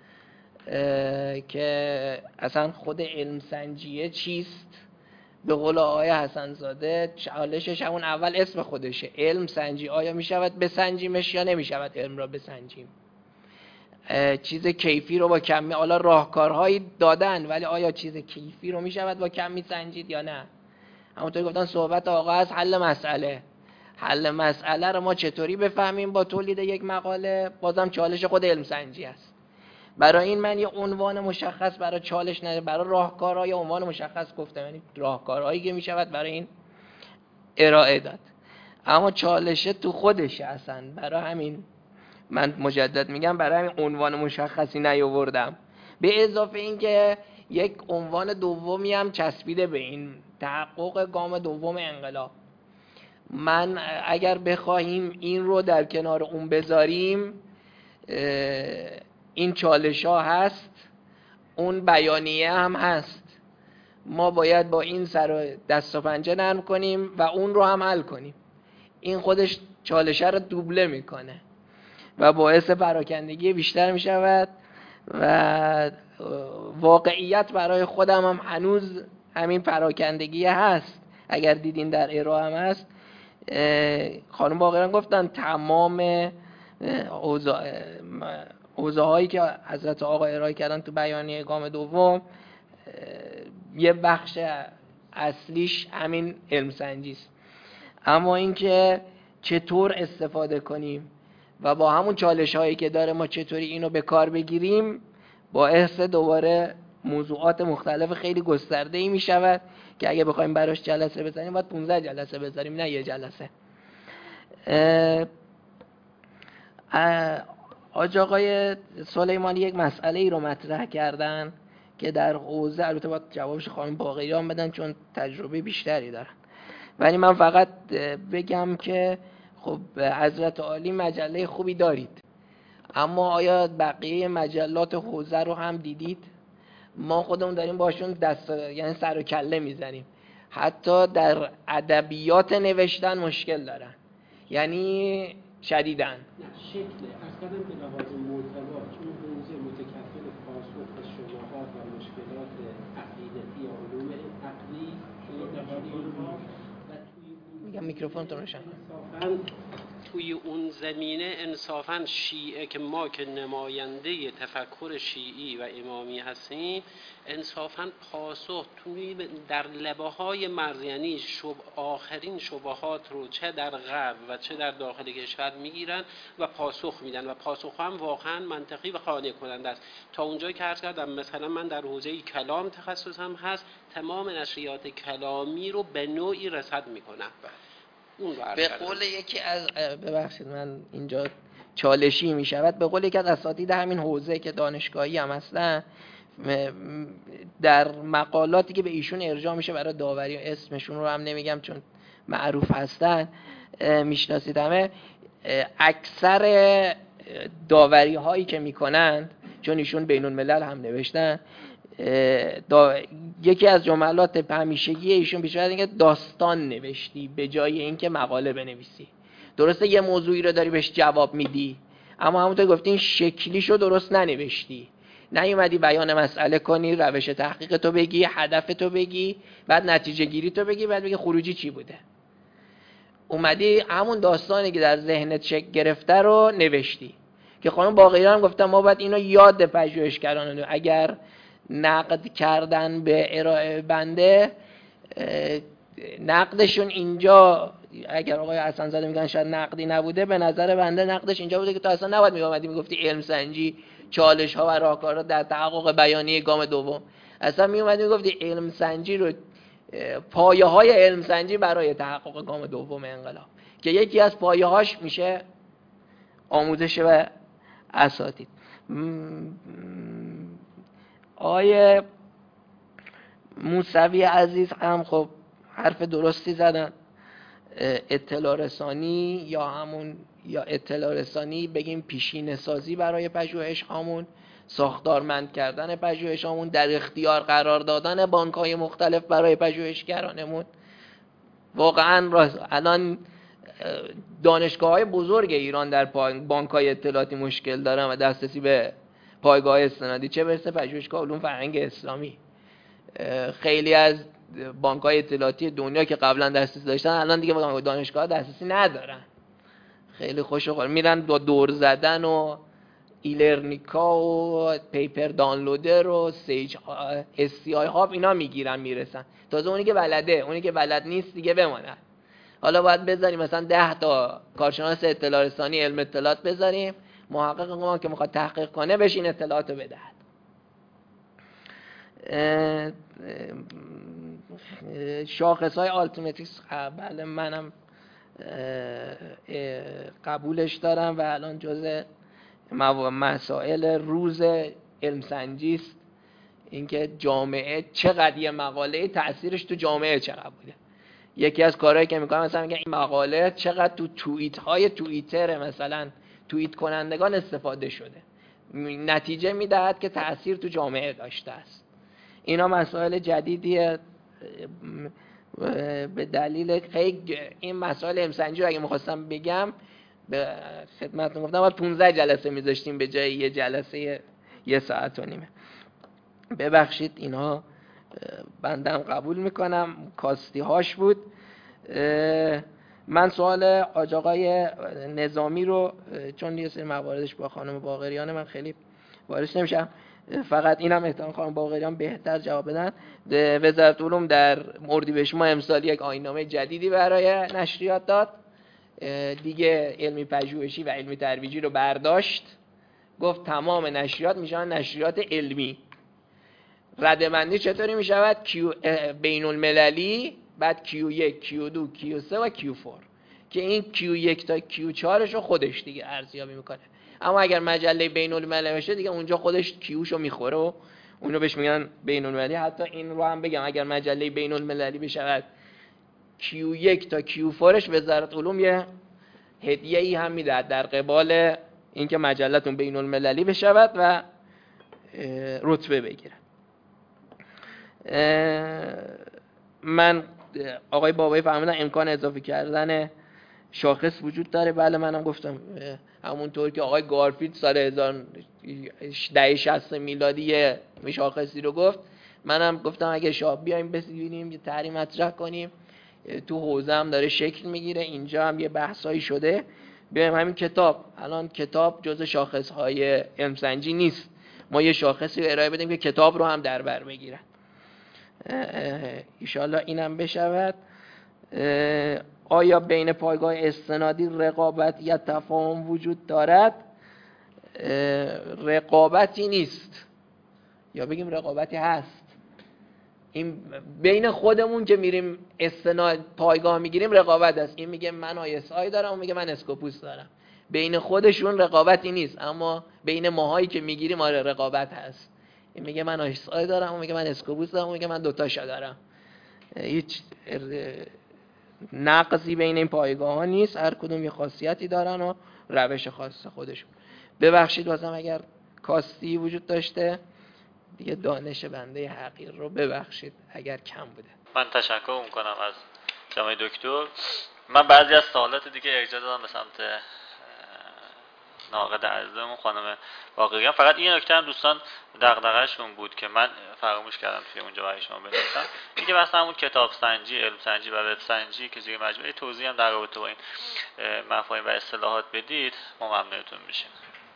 که اصلا خود علم سنجیه چیست. به قول آقای حسن زاده چالشش همون اول اسم خودشه، علم سنجی. آیا می شود بسنجیمش یا نمی شود علم را بسنجیم؟ چیز کیفی رو با کمی، حالا راهکارهایی دادن، ولی آیا چیز کیفی رو میشود با کمی سنجید یا نه؟ همونطور گفتن صحبت آقا از حل مسئله رو ما چطوری بفهمیم با تولید یک مقاله، بازم چالش خود علم سنجی است. برای این من یه عنوان مشخص برای چالش نه، برای راهکارهای عنوان مشخص گفتم، یعنی راهکارهایی که میشود برای این ارائه داد، اما چالش تو خودشه اصلا. برای همین من مجدد میگم برای همین عنوان مشخصی نیاوردم، به اضافه اینکه یک عنوان دومی هم چسبیده به این تحقق گام دوم انقلاب. من اگر بخواهیم این رو در کنار اون بذاریم، این چالش ها هست، اون بیانیه هم هست، ما باید با این سر دست و پنجه نرم کنیم و اون رو هم حل کنیم. این خودش چالشه رو دوبله میکنه و باعث پراکندگی بیشتر میشود و واقعیت برای خودم هم هنوز همین پراکندگی هست. اگر دیدین در ارائه هم هست، خانم باقران گفتن تمام حوزه هایی که حضرت آقا ارائه کردن تو بیانیه گام دوم، یه بخش اصلیش همین علم سنجی است. اما اینکه چطور استفاده کنیم و با همون چالش هایی که داره ما چطوری اینو به کار بگیریم، باعث دوباره موضوعات مختلف خیلی گسترده ای می شود که اگه بخوایم براش جلسه بزنیم باید 15 جلسه بذاریم، نه یه جلسه. حاج آقای سلیمانی یک مسئله ای رو مطرح کردن که در حوزه، البته باید جوابش خانم باقریان بدن چون تجربه بیشتری دارن، ولی من فقط بگم که خب حضرت عالی مجله خوبی دارید، اما آیا بقیه مجلات حوزه رو هم دیدید؟ ما خودمون داریم باشون یعنی سر و کله میزنیم، حتی در ادبیات نوشتن مشکل دارن، یعنی شدیدن. شکل اصلا به لحاظ محتوا، چون حوزه متکفل پاسخ به شبهات و مشکلات عقیدتی علوم عقلی میگم میکروفون تو روشن. توی اون زمینه انصافاً شیعه که ما که نماینده تفکر شیعی و امامی هستیم، انصافاً پاسخ توی در لبه‌های مرز، یعنی آخرین شبهات رو چه در غرب و چه در داخل کشور میگیرن و پاسخ میدن و پاسخ هم واقعاً منطقی و قانع کننده است. تا اونجایی که عرض کردم مثلا من در حوزه کلام تخصصم هست، تمام نشریات کلامی رو به نوعی رصد میکنم. به قول یکی از، ببخشید من اینجا چالشی می شود، به قول یکی از اساتید همین حوزه که دانشگاهی هم هستن، در مقالاتی که به ایشون ارجاع میشه برای داوری، اسمشون رو هم نمیگم چون معروف هستن، میشناسید همه، اکثر داوری هایی که میکنن، چون ایشون بین الملل هم نوشتن، یکی از جملات همیشگی ایشون بیشتر اینکه داستان نوشتی به جای اینکه مقاله بنویسی. درسته یه موضوعی رو داری بهش جواب میدی، اما همونطور گفتین شکلیشو درست ننوشتی، نیومدی بیان مسئله کنی، روش تحقیق تو بگی، هدف تو بگی، بعد نتیجه گیری تو بگی، بعد بگی خروجی چی بوده. اومدی همون داستانی که در ذهنت شکل گرفته رو نوشتی. که خانم باقریان هم گفتم ما باید اینو یاد پژوهشگران، اگر نقد کردن به ارائه بنده، نقدشون اینجا، اگر آقای حسن زاده میگن شاید نقدی نبوده، به نظر بنده نقدش اینجا بوده که تو اصلا نباید میومدی میگفتی علم سنجی، چالش ها و راهکارها در تحقق بیانیه گام دوم. اصلا میومدی میگفتی علم سنجی رو، پایه های علم سنجی برای تحقق گام دوم انقلاب، که یکی از پایه هاش میشه آموزش و اساتید. آقای موسوی عزیز هم خب حرف درستی زدن. اطلاع رسانی یا اطلاع رسانی بگیم پیشینه سازی برای پژوهش هامون، ساختارمند کردن پژوهش هامون، در اختیار قرار دادن بانک‌های مختلف برای پژوهشگرانمون. واقعا الان دانشگاه‌های بزرگ ایران در بانک‌های اطلاعاتی مشکل دارن و دسترسی به پایگاه استنادی، چه برسه پژوهشگاه علوم فرهنگ اسلامی. خیلی از بانک‌های اطلاعاتی دنیا که قبلا دسترسی داشتن الان دیگه دانشگاه دسترسی ندارن. خیلی خوشو میرن با دور زدن و ایلرنیکا و پیپر دانلودر و سیج SCI هاب اینا میگیرن میرسن. تازه اونی که بلده، اونی که بلد نیست دیگه بمونه. حالا باید بذاریم مثلا 10 تا کارشناس اطلاع رسانی علم اطلاعات بذاریم، محقق ما که میخواد تحقیق کنه بهش این اطلاعات رو بدهد. شاخص‌های آلتیمتریکس بله منم قبولش دارم و الان جزء مسائل روز علم سنجی است، اینکه جامعه چقدر یه مقاله تأثیرش تو جامعه چقدر بوده. یکی از کارهایی که میکنم مثلا میگه این مقاله چقدر تو توییت‌های توییتر مثلا توییت کنندگان استفاده شده، نتیجه میدهد که تأثیر تو جامعه داشته است. اینا مسائل جدیدیه به دلیل این مسائل علم‌سنجی رو اگه می‌خواستم بگم به خدمتتون گفتم باید 15 جلسه می‌ذاشتیم به جای یه جلسه 1.5 ساعت. ببخشید اینها بندم قبول میکنم، کاستی هاش بود. من سوال آقای نظامی رو چون یه سری مواردش با خانم باقریان من خیلی واردش نمیشم، فقط اینم احتمال خانم باقریان بهتر جواب بدن. وزارت علوم در اردیبهشت ماه امسال یک آیین‌نامه جدیدی برای نشریات داد، دیگه علمی پژوهشی و علمی ترویجی رو برداشت، گفت تمام نشریات میشن نشریات علمی. ردبندی چطوری میشود؟ بین المللی، بعد Q1 Q2 Q3 و Q4 که این Q1 تا Q4 رو خودش دیگه ارزیابی میکنه. اما اگر مجله بین المللی بشه دیگه اونجا خودش کیوشو میخوره و اونو بهش میگن بین المللی. حتی این رو هم بگم اگر مجله بین المللی بشود Q1 تا Q4ش وزارت علوم یه هدیه‌ای هم میدهد در قبال اینکه مجلتون بین المللی بشود و رتبه بگیره. من آقای بابایی فرمودن امکان اضافه کردن شاخص وجود داره. بله منم گفتم همونطور که آقای گارفیلد سال 1960 میلادی یه شاخصی رو گفت، منم گفتم اگه بیایم ببینیم یه طرحی مطرح کنیم، تو حوزه هم داره شکل میگیره، اینجا هم یه بحثایی شده، بیایم همین کتاب، الان کتاب جزء شاخص‌های علم سنجی نیست، ما یه شاخصی رو ارائه بدیم که کتاب رو هم در بر بگیره. ایشالله اینم بشود. آیا بین پایگاه استنادی رقابت یا تفاهم وجود دارد؟ رقابتی نیست، یا بگیم رقابتی هست. این بین خودمون که میریم استناد پایگاه میگیریم رقابت است. این میگه من ISI دارم، اون میگه من اسکوپوس دارم. بین خودشون رقابتی نیست، اما بین ماهایی که میگیریم آره رقابت هست. این میگه من ISI دارم، اون میگه من اسکوپوس دارم، اون میگه من دوتاشو دارم. هیچ نقصی بین این پایگاه ها نیست، هر کدوم یه خاصیتی دارن و روش خاص خودشون. ببخشید واسم اگر کاستی وجود داشته، دیگه دانش بنده حقیر رو ببخشید اگر کم بوده. من تشکر میکنم از جناب دکتر. من بعضی از سوالات دیگه ارجاع دادم به سمت ناقد عزیزمون خانم باقریان. فقط این نکته هم دوستان دغدغه‌شون بود که من فراموش کردم توی اونجا برای شما بنویسم، اینکه مثلا همون کتاب سنجی، علم سنجی و وب سنجی که زیر مجموعه توضیح هم در رابطه با این مفاهیم و اصطلاحات بدید، ما ممنونتون میشیم.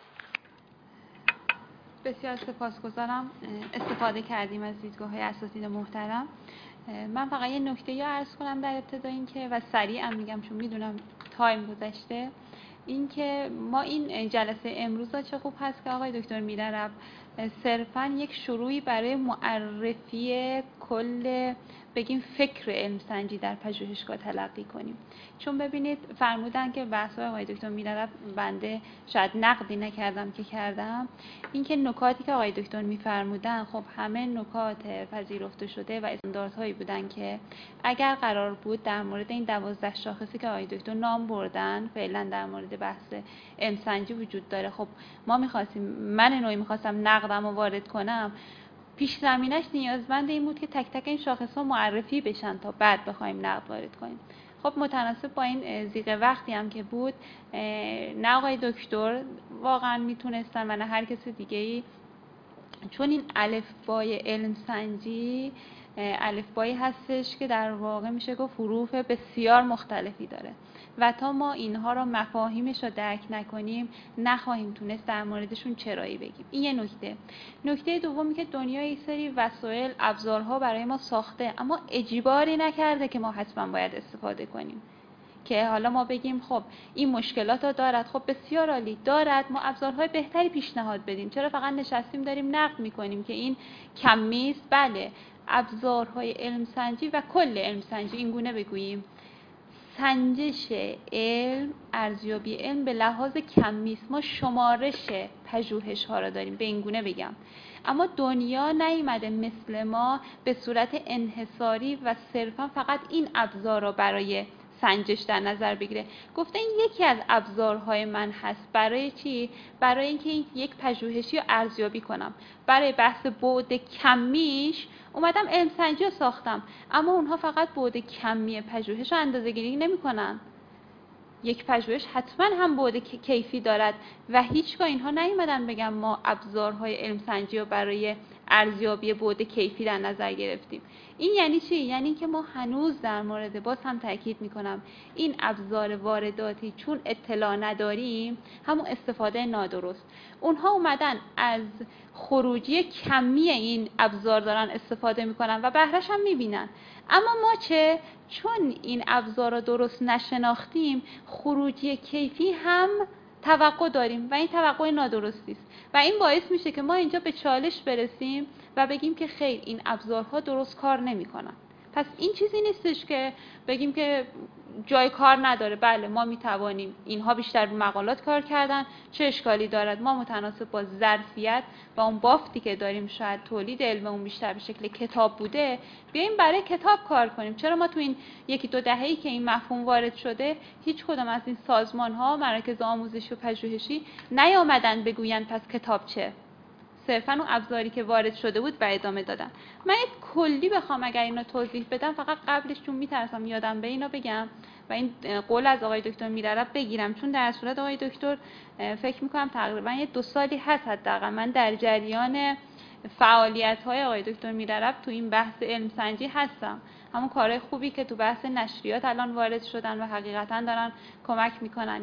بسیار سپاسگزارم استفاده کردیم از دیدگاه‌های اساتید محترم. من فقط یه نکته عرض کنم در ابتدا، این که و سریعا میگم چون میدونم تایم گذشته، این که ما این جلسه امروز چه خوب هست که آقای دکتر میرعرب صرفاً یک شروعی برای معرفی کل بگیم فکر علم سنجی در پژوهشگاه تلقی کنیم. چون ببینید فرمودن که بحث آقای دکتر میرعرب بنده شاید نقدی نکردم که کردم، این که نکاتی که آقای دکتر میفرمودن خب همه نکات پذیرفته شده و استانداردهایی بودن که اگر قرار بود در مورد این 12 شاخصی که آقای دکتر نام بردن فعلا در مورد بحث علم سنجی وجود داره، خب ما می‌خواستیم، من نوعی می‌خواستم نقدم رو وارد کنم، پیش زمینش نیازمند این بود که تک تک این شاخص‌ها معرفی بشن تا بعد بخوایم نقد وارد کنیم. خب متناسب با این ضیق وقتی هم که بود، نه آقای دکتر واقعا میتونستن و نه هر کس دیگه‌ای، چون این الفبای علم سنجی الفبایی هستش که در واقع میشه گفت حروف بسیار مختلفی داره و تا ما اینها رو مفاهیمش رو درک نکنیم نخواهیم تونست در موردشون چرایی بگیم. این یه نکته. نکته دومی که دنیا یک سری وسایل، ابزارها برای ما ساخته اما اجباری نکرده که ما حتما باید استفاده کنیم. که حالا ما بگیم خب این مشکلات رو دارد، خب بسیار عالی دارد، ما ابزارهای بهتری پیشنهاد بدیم. چرا فقط نشستیم داریم نقد میکنیم که این کمی است؟ بله، ابزارهای علم سنجی و کل علم سنجی این گونه بگوییم، سنجش علم، ارزیابی علم به لحاظ کمی است. ما شمارش پژوهش ها را داریم، به این گونه بگم. اما دنیا نیامده مثل ما به صورت انحصاری و صرفا فقط این ابزار را برای سنجش در نظر بگیره. گفته این یکی از ابزارهای من هست. برای چی؟ برای اینکه یک پژوهشی رو ارزیابی کنم. برای بحث بعد کمیش اومدم علم سنجی رو ساختم، اما اونها فقط بعد کمی پژوهش رو اندازه‌گیری نمی‌کنن. یک پژوهش حتما هم بعد کیفی دارد و هیچگاه اینها نیومدن بگم ما ابزارهای علم سنجی رو برای ارزیابی بعد کیفی در نظر گرفتیم. این یعنی چی؟ یعنی که ما هنوز در مورد، باز هم تاکید میکنم، این ابزار وارداتی چون اطلاع نداریم، همون استفاده نادرست. اونها اومدن از خروجی کمی این ابزار دارن استفاده میکنن و بهره‌ش هم میبینن. اما ما چه؟ چون این ابزار رو درست نشناختیم، خروجی کیفی هم توقع داریم و این توقع نادرستی است و این باعث میشه که ما اینجا به چالش برسیم و بگیم که خیر این ابزارها درست کار نمیکنن. پس این چیزی نیستش که بگیم که جای کار نداره. بله، ما میتوانیم، اینها بیشتر به مقالات کار کردن، چه اشکالی دارد؟ ما متناسب با ظرفیت و اون بافتی که داریم، شاید تولید علممون بیشتر به شکل کتاب بوده، بیایم برای کتاب کار کنیم. چرا ما تو این یکی دو دهه‌ای که این مفهوم وارد شده، هیچ کدام از این سازمان‌ها، مراکز آموزشی و پژوهشی نیامدن بگوین پس کتاب چه؟ صرفاً اون ابزاری که وارد شده بود و ادامه دادن. من یک کلی بخوام اگر اینو توضیح بدم، فقط قبلش چون میترسم یادم به اینو بگم و این قول از آقای دکتر میرعرب بگیرم، چون در صورت آقای دکتر فکر میکنم تقریبا 2 سالی هست حداقل من در جریان فعالیت‌های آقای دکتر میرعرب تو این بحث علم سنجی هستم. همون کارهای خوبی که تو بحث نشریات الان وارد شدن و حقیقتاً دارن کمک میکنن.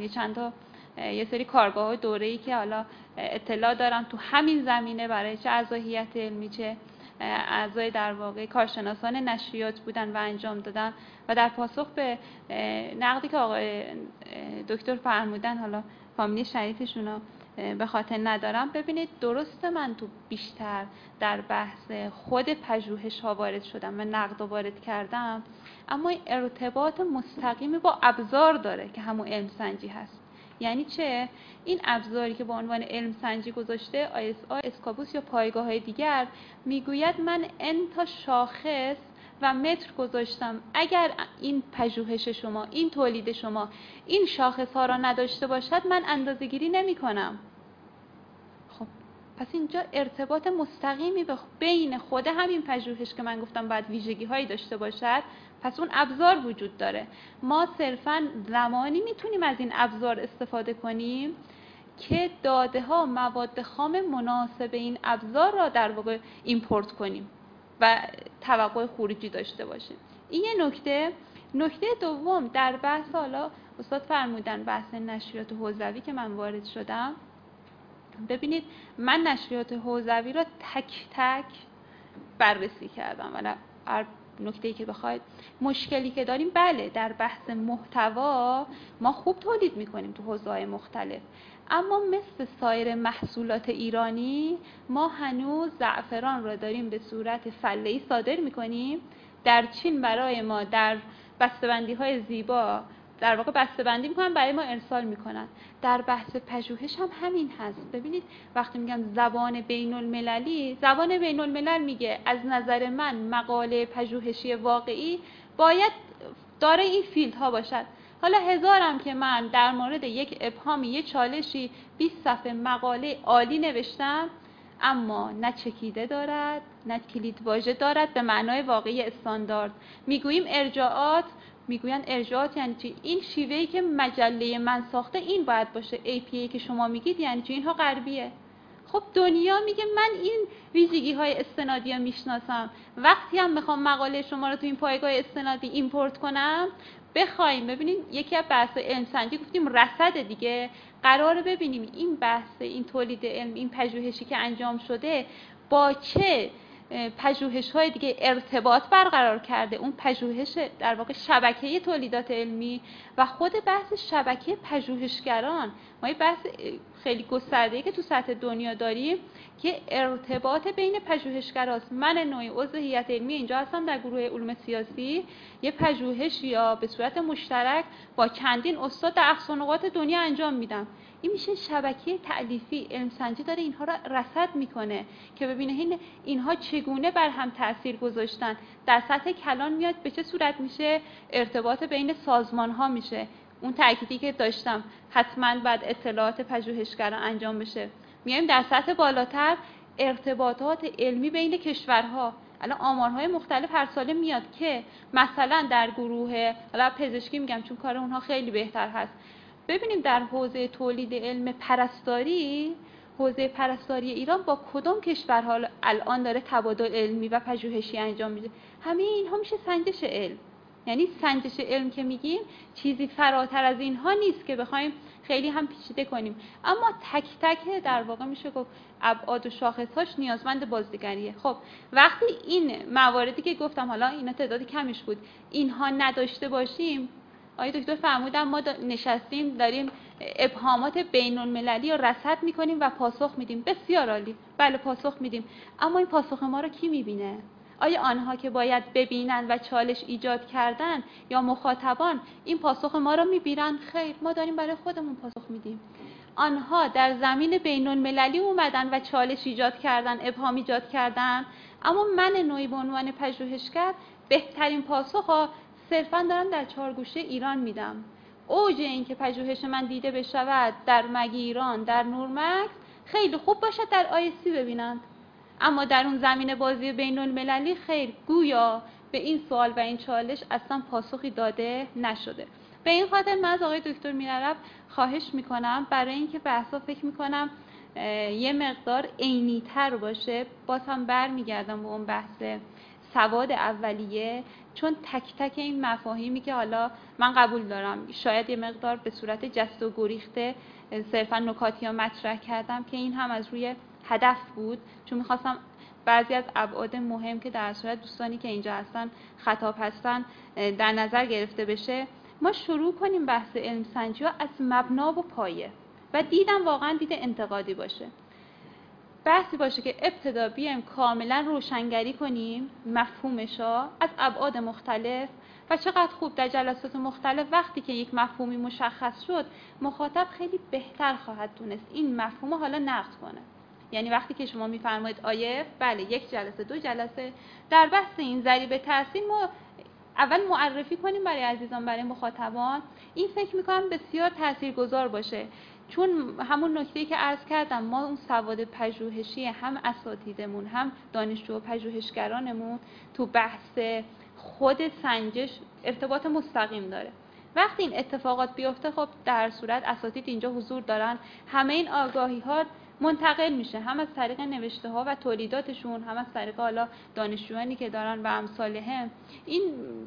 یه سری کارگاه‌های دوره‌ای که حالا اطلاع دارم تو همین زمینه برای چه اعضای هیئت علمی چه اعضای در واقع کارشناسان نشریات بودن و انجام دادن. و در پاسخ به نقدی که آقای دکتر فرمودن، حالا فامیلی شریفشون رو به خاطر ندارم، ببینید درسته من تو بیشتر در بحث خود پژوهش ها وارد شدم و نقد وارد کردم، اما این ارتباط مستقیمی با ابزار داره که همون علم سنجی هست. یعنی چه؟ این ابزاری که به عنوان علم سنجی گذاشته ISA، اسکابوس یا پایگاه‌های دیگر، میگوید من n تا شاخص و متر گذاشتم. اگر این پژوهش شما، این تولید شما این شاخص‌ها را نداشته باشد، من اندازه‌گیری نمی‌کنم. خب پس اینجا ارتباط مستقیمی بین خود همین پژوهش که من گفتم باید ویژگی‌هایی داشته باشد، پس اون ابزار وجود داره. ما صرفاً زمانی میتونیم از این ابزار استفاده کنیم که داده ها، مواد خام مناسب این ابزار را در واقع ایمپورت کنیم و توقع خروجی داشته باشیم. این یه نکته. نکته دوم در بحث، حالا استاد فرمودن بحث نشریات حوزوی که من وارد شدم، ببینید من نشریات حوزوی را تک تک بررسی کردم و هر نکته‌ای که بخواید، مشکلی که داریم، بله در بحث محتوا ما خوب تولید میکنیم تو حوزه‌های مختلف، اما مثل سایر محصولات ایرانی ما هنوز زعفران را داریم به صورت فله‌ای صادر میکنیم. در چین برای ما در بسته‌بندی‌های زیبا در واقع بسته‌بندی میکنن، برای ما ارسال میکنن. در بحث پژوهش هم همین هست. ببینید وقتی میگم زبان بین المللی، زبان بین الملل میگه از نظر من مقاله پژوهشی واقعی باید داره این فیلدها باشد. حالا هزارم که من در مورد یک ابهامی، یک چالشی 20 صفحه مقاله عالی نوشتم، اما نه چکیده دارد، نه کلیدواژه دارد به معنای واقعی استاندارد. میگوییم ارجاعات، میگوین ارجاعات یعنی چی؟ این شیوهی که مجله من ساخته این باید باشه. APA که شما میگید یعنی چی؟ اینها غربیه. خب دنیا میگه من این ویژگی های استنادی رو میشناسم، وقتی هم میخوام مقاله شما رو تو این پایگاه استنادی ایمپورت کنم، بخوایم ببینیم یکی از بحث علم سنجی گفتیم رصد دیگه، قراره ببینیم این بحث، این تولید علم، این پژوهشی که انجام شده با چه پژوهش‌های دیگه ارتباط برقرار کرده. اون پژوهش در واقع شبکه تولیدات علمی و خود بحث شبکه پژوهشگران. ما یه بحث خیلی گسترده‌ای که تو سطح دنیا داریم که ارتباط بین پژوهشگراست. من نوعی عضو هیئت علمی اینجا هستم در گروه علوم سیاسی، یه پژوهش یا به صورت مشترک با چندین استاد در اقصا نقاط دنیا انجام میدم. این میشه شبکه تألیفی. علم سنجی داره اینها را رصد میکنه که ببینه اینها چگونه بر هم تأثیر گذاشتن. در سطح کلان میاد به چه صورت میشه ارتباط بین سازمان ها میشه. اون تأکیدی که داشتم حتما بعد اطلاعات پژوهشگران انجام بشه. میایم در سطح بالاتر ارتباطات علمی بین کشورها. الان آمارهای مختلف هر ساله میاد که مثلا در گروه حالا پزشکی میگم چون کار اونها خیلی بهتر هست، ببینیم در حوزه تولید علم پرستاری، حوزه پرستاری ایران با کدام کشورها الان داره تبادل علمی و پژوهشی انجام میده. همه اینها میشه سنجش علم. یعنی سنجش علم که میگیم چیزی فراتر از اینها نیست که بخوایم خیلی هم پیچیده کنیم، اما تک تک در واقع میشه گفت ابعاد و شاخصهاش نیازمند بازنگریه. خب وقتی این مواردی که گفتم، حالا اینا تعداد کمش بود، اینها نداشته باشیم، آقای دکتر فرمودن ما نشستیم داریم ابهامات بین المللی رو رصد میکنیم و پاسخ میدیم. بسیار عالی، بله پاسخ میدیم، اما این پاسخ ما رو کی میبینه؟ آیا آنها که باید ببینن و چالش ایجاد کردن یا مخاطبان این پاسخ ما رو میبینن؟ خیر، ما داریم برای خودمون پاسخ میدیم. آنها در زمین بین المللی اومدن و چالش ایجاد کردن، ابهام ایجاد کردن، اما من نوعی به عنوان پژوهشگر بهترین پاسخ ها صرفاً دارم در چهارگوشه ایران میدم. اوج این که پژوهش من دیده بشود در مگیران، در نورمکس، خیلی خوب باشد در آیسی ببینند، اما در اون زمین بازی بین المللی خیر، گویا به این سوال و این چالش اصلا پاسخی داده نشده. به این خاطر من از آقای دکتر میرعرب خواهش میکنم برای اینکه بحثا فکر میکنم یه مقدار عینی‌تر باشه، باز هم برمیگردم به اون بحث سواد اولیه، چون تک تک این مفاهیمی که حالا من قبول دارم شاید یه مقدار به صورت جست و گریخته صرفا نکاتی ها مطرح کردم که این هم از روی هدف بود، چون میخواستم بعضی از ابعاد مهم که در صورت دوستانی که اینجا هستن خطاب هستن در نظر گرفته بشه. ما شروع کنیم بحث علم سنجی ها از مبنا و پایه و دیدم واقعا دید انتقادی باشه، بحثی باشه که ابتدا بیایم کاملا روشنگری کنیم مفهومشا از ابعاد مختلف و چقدر خوب در جلسات مختلف وقتی که یک مفهومی مشخص شد مخاطب خیلی بهتر خواهد دونست این مفهوم حالا نقد کنه. یعنی وقتی که شما میفرمایید آیه، بله یک جلسه دو جلسه در بحث این ضریب تاثیر ما اول معرفی کنیم برای عزیزان، برای مخاطبان، این فکر میکنم بسیار تاثیرگذار باشه، چون همون نکته‌ای که عرض کردم ما اون سواد پژوهشی هم اساتیدمون هم دانشجو و پژوهشگرانمون تو بحث خود سنجش ارتباط مستقیم داره. وقتی این اتفاقات بیفته خب در صورت اساتید اینجا حضور دارن، همه این آگاهی ها منتقل میشه، هم از طریق نوشته ها و تولیداتشون، هم از طریق حالا دانشجویانی که دارن و امثالهم. این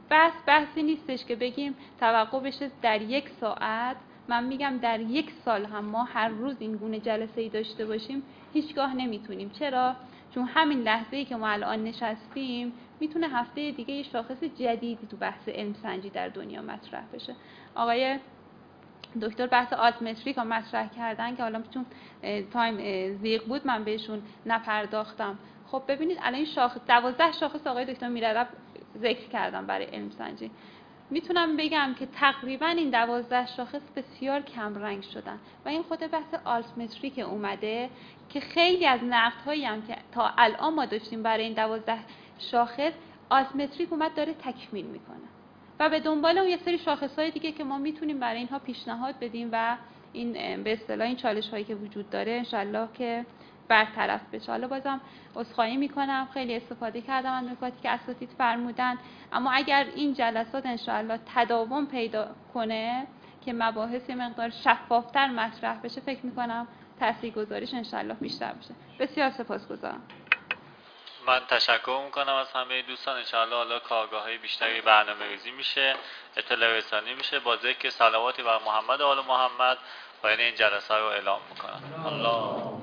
بحثی نیستش که بگیم توقع بشه در یک ساعت. من میگم در یک سال هم ما هر روز این گونه جلسه‌ای داشته باشیم هیچگاه نمیتونیم. چرا؟ چون همین لحظه‌ای که ما الان نشستیم میتونه هفته دیگه یه شاخص جدیدی تو بحث علم سنجی در دنیا مطرح بشه. آقای دکتر بحث آلتمتریک رو مطرح کردن که حالا چون تایم زیغ بود من بهشون نپرداختم. خب ببینید الان این شاخص 12 شاخص آقای دکتر میرعرب ذکر کردم برای علم سنجی. میتونم بگم که تقریبا این 12 شاخص بسیار کم رنگ شدن و این خود بحث آلتمتریک اومده که خیلی از نقدهایی هم که تا الان ما داشتیم برای این 12 شاخص، آلتمتریک اومد داره تکمیل میکنه و به دنبال اون یه سری شاخص‌های دیگه که ما میتونیم برای اینها پیشنهاد بدیم و این به اصطلاح این چالش‌هایی که وجود داره انشالله که برطرف بشه. حالا بازم عذرخواهی میکنم خیلی استفاده کردم از نکاتی که اساتید فرمودن، اما اگر این جلسات انشالله تداوم پیدا کنه که مباحث مقدار شفافتر مطرح بشه فکر میکنم تاثیرگذاریش انشالله بیشتر بشه. بسیار سپاسگزارم. من تشکر میکنم از همه دوستان. انشاءالله حالا کارگاه‌های بیشتری برنامه‌ریزی میشه، اطلاع رسانی میشه با ذکر صلواتی بر محمد و آل محمد. پایان این جلسه رو اعلام میکنم. الله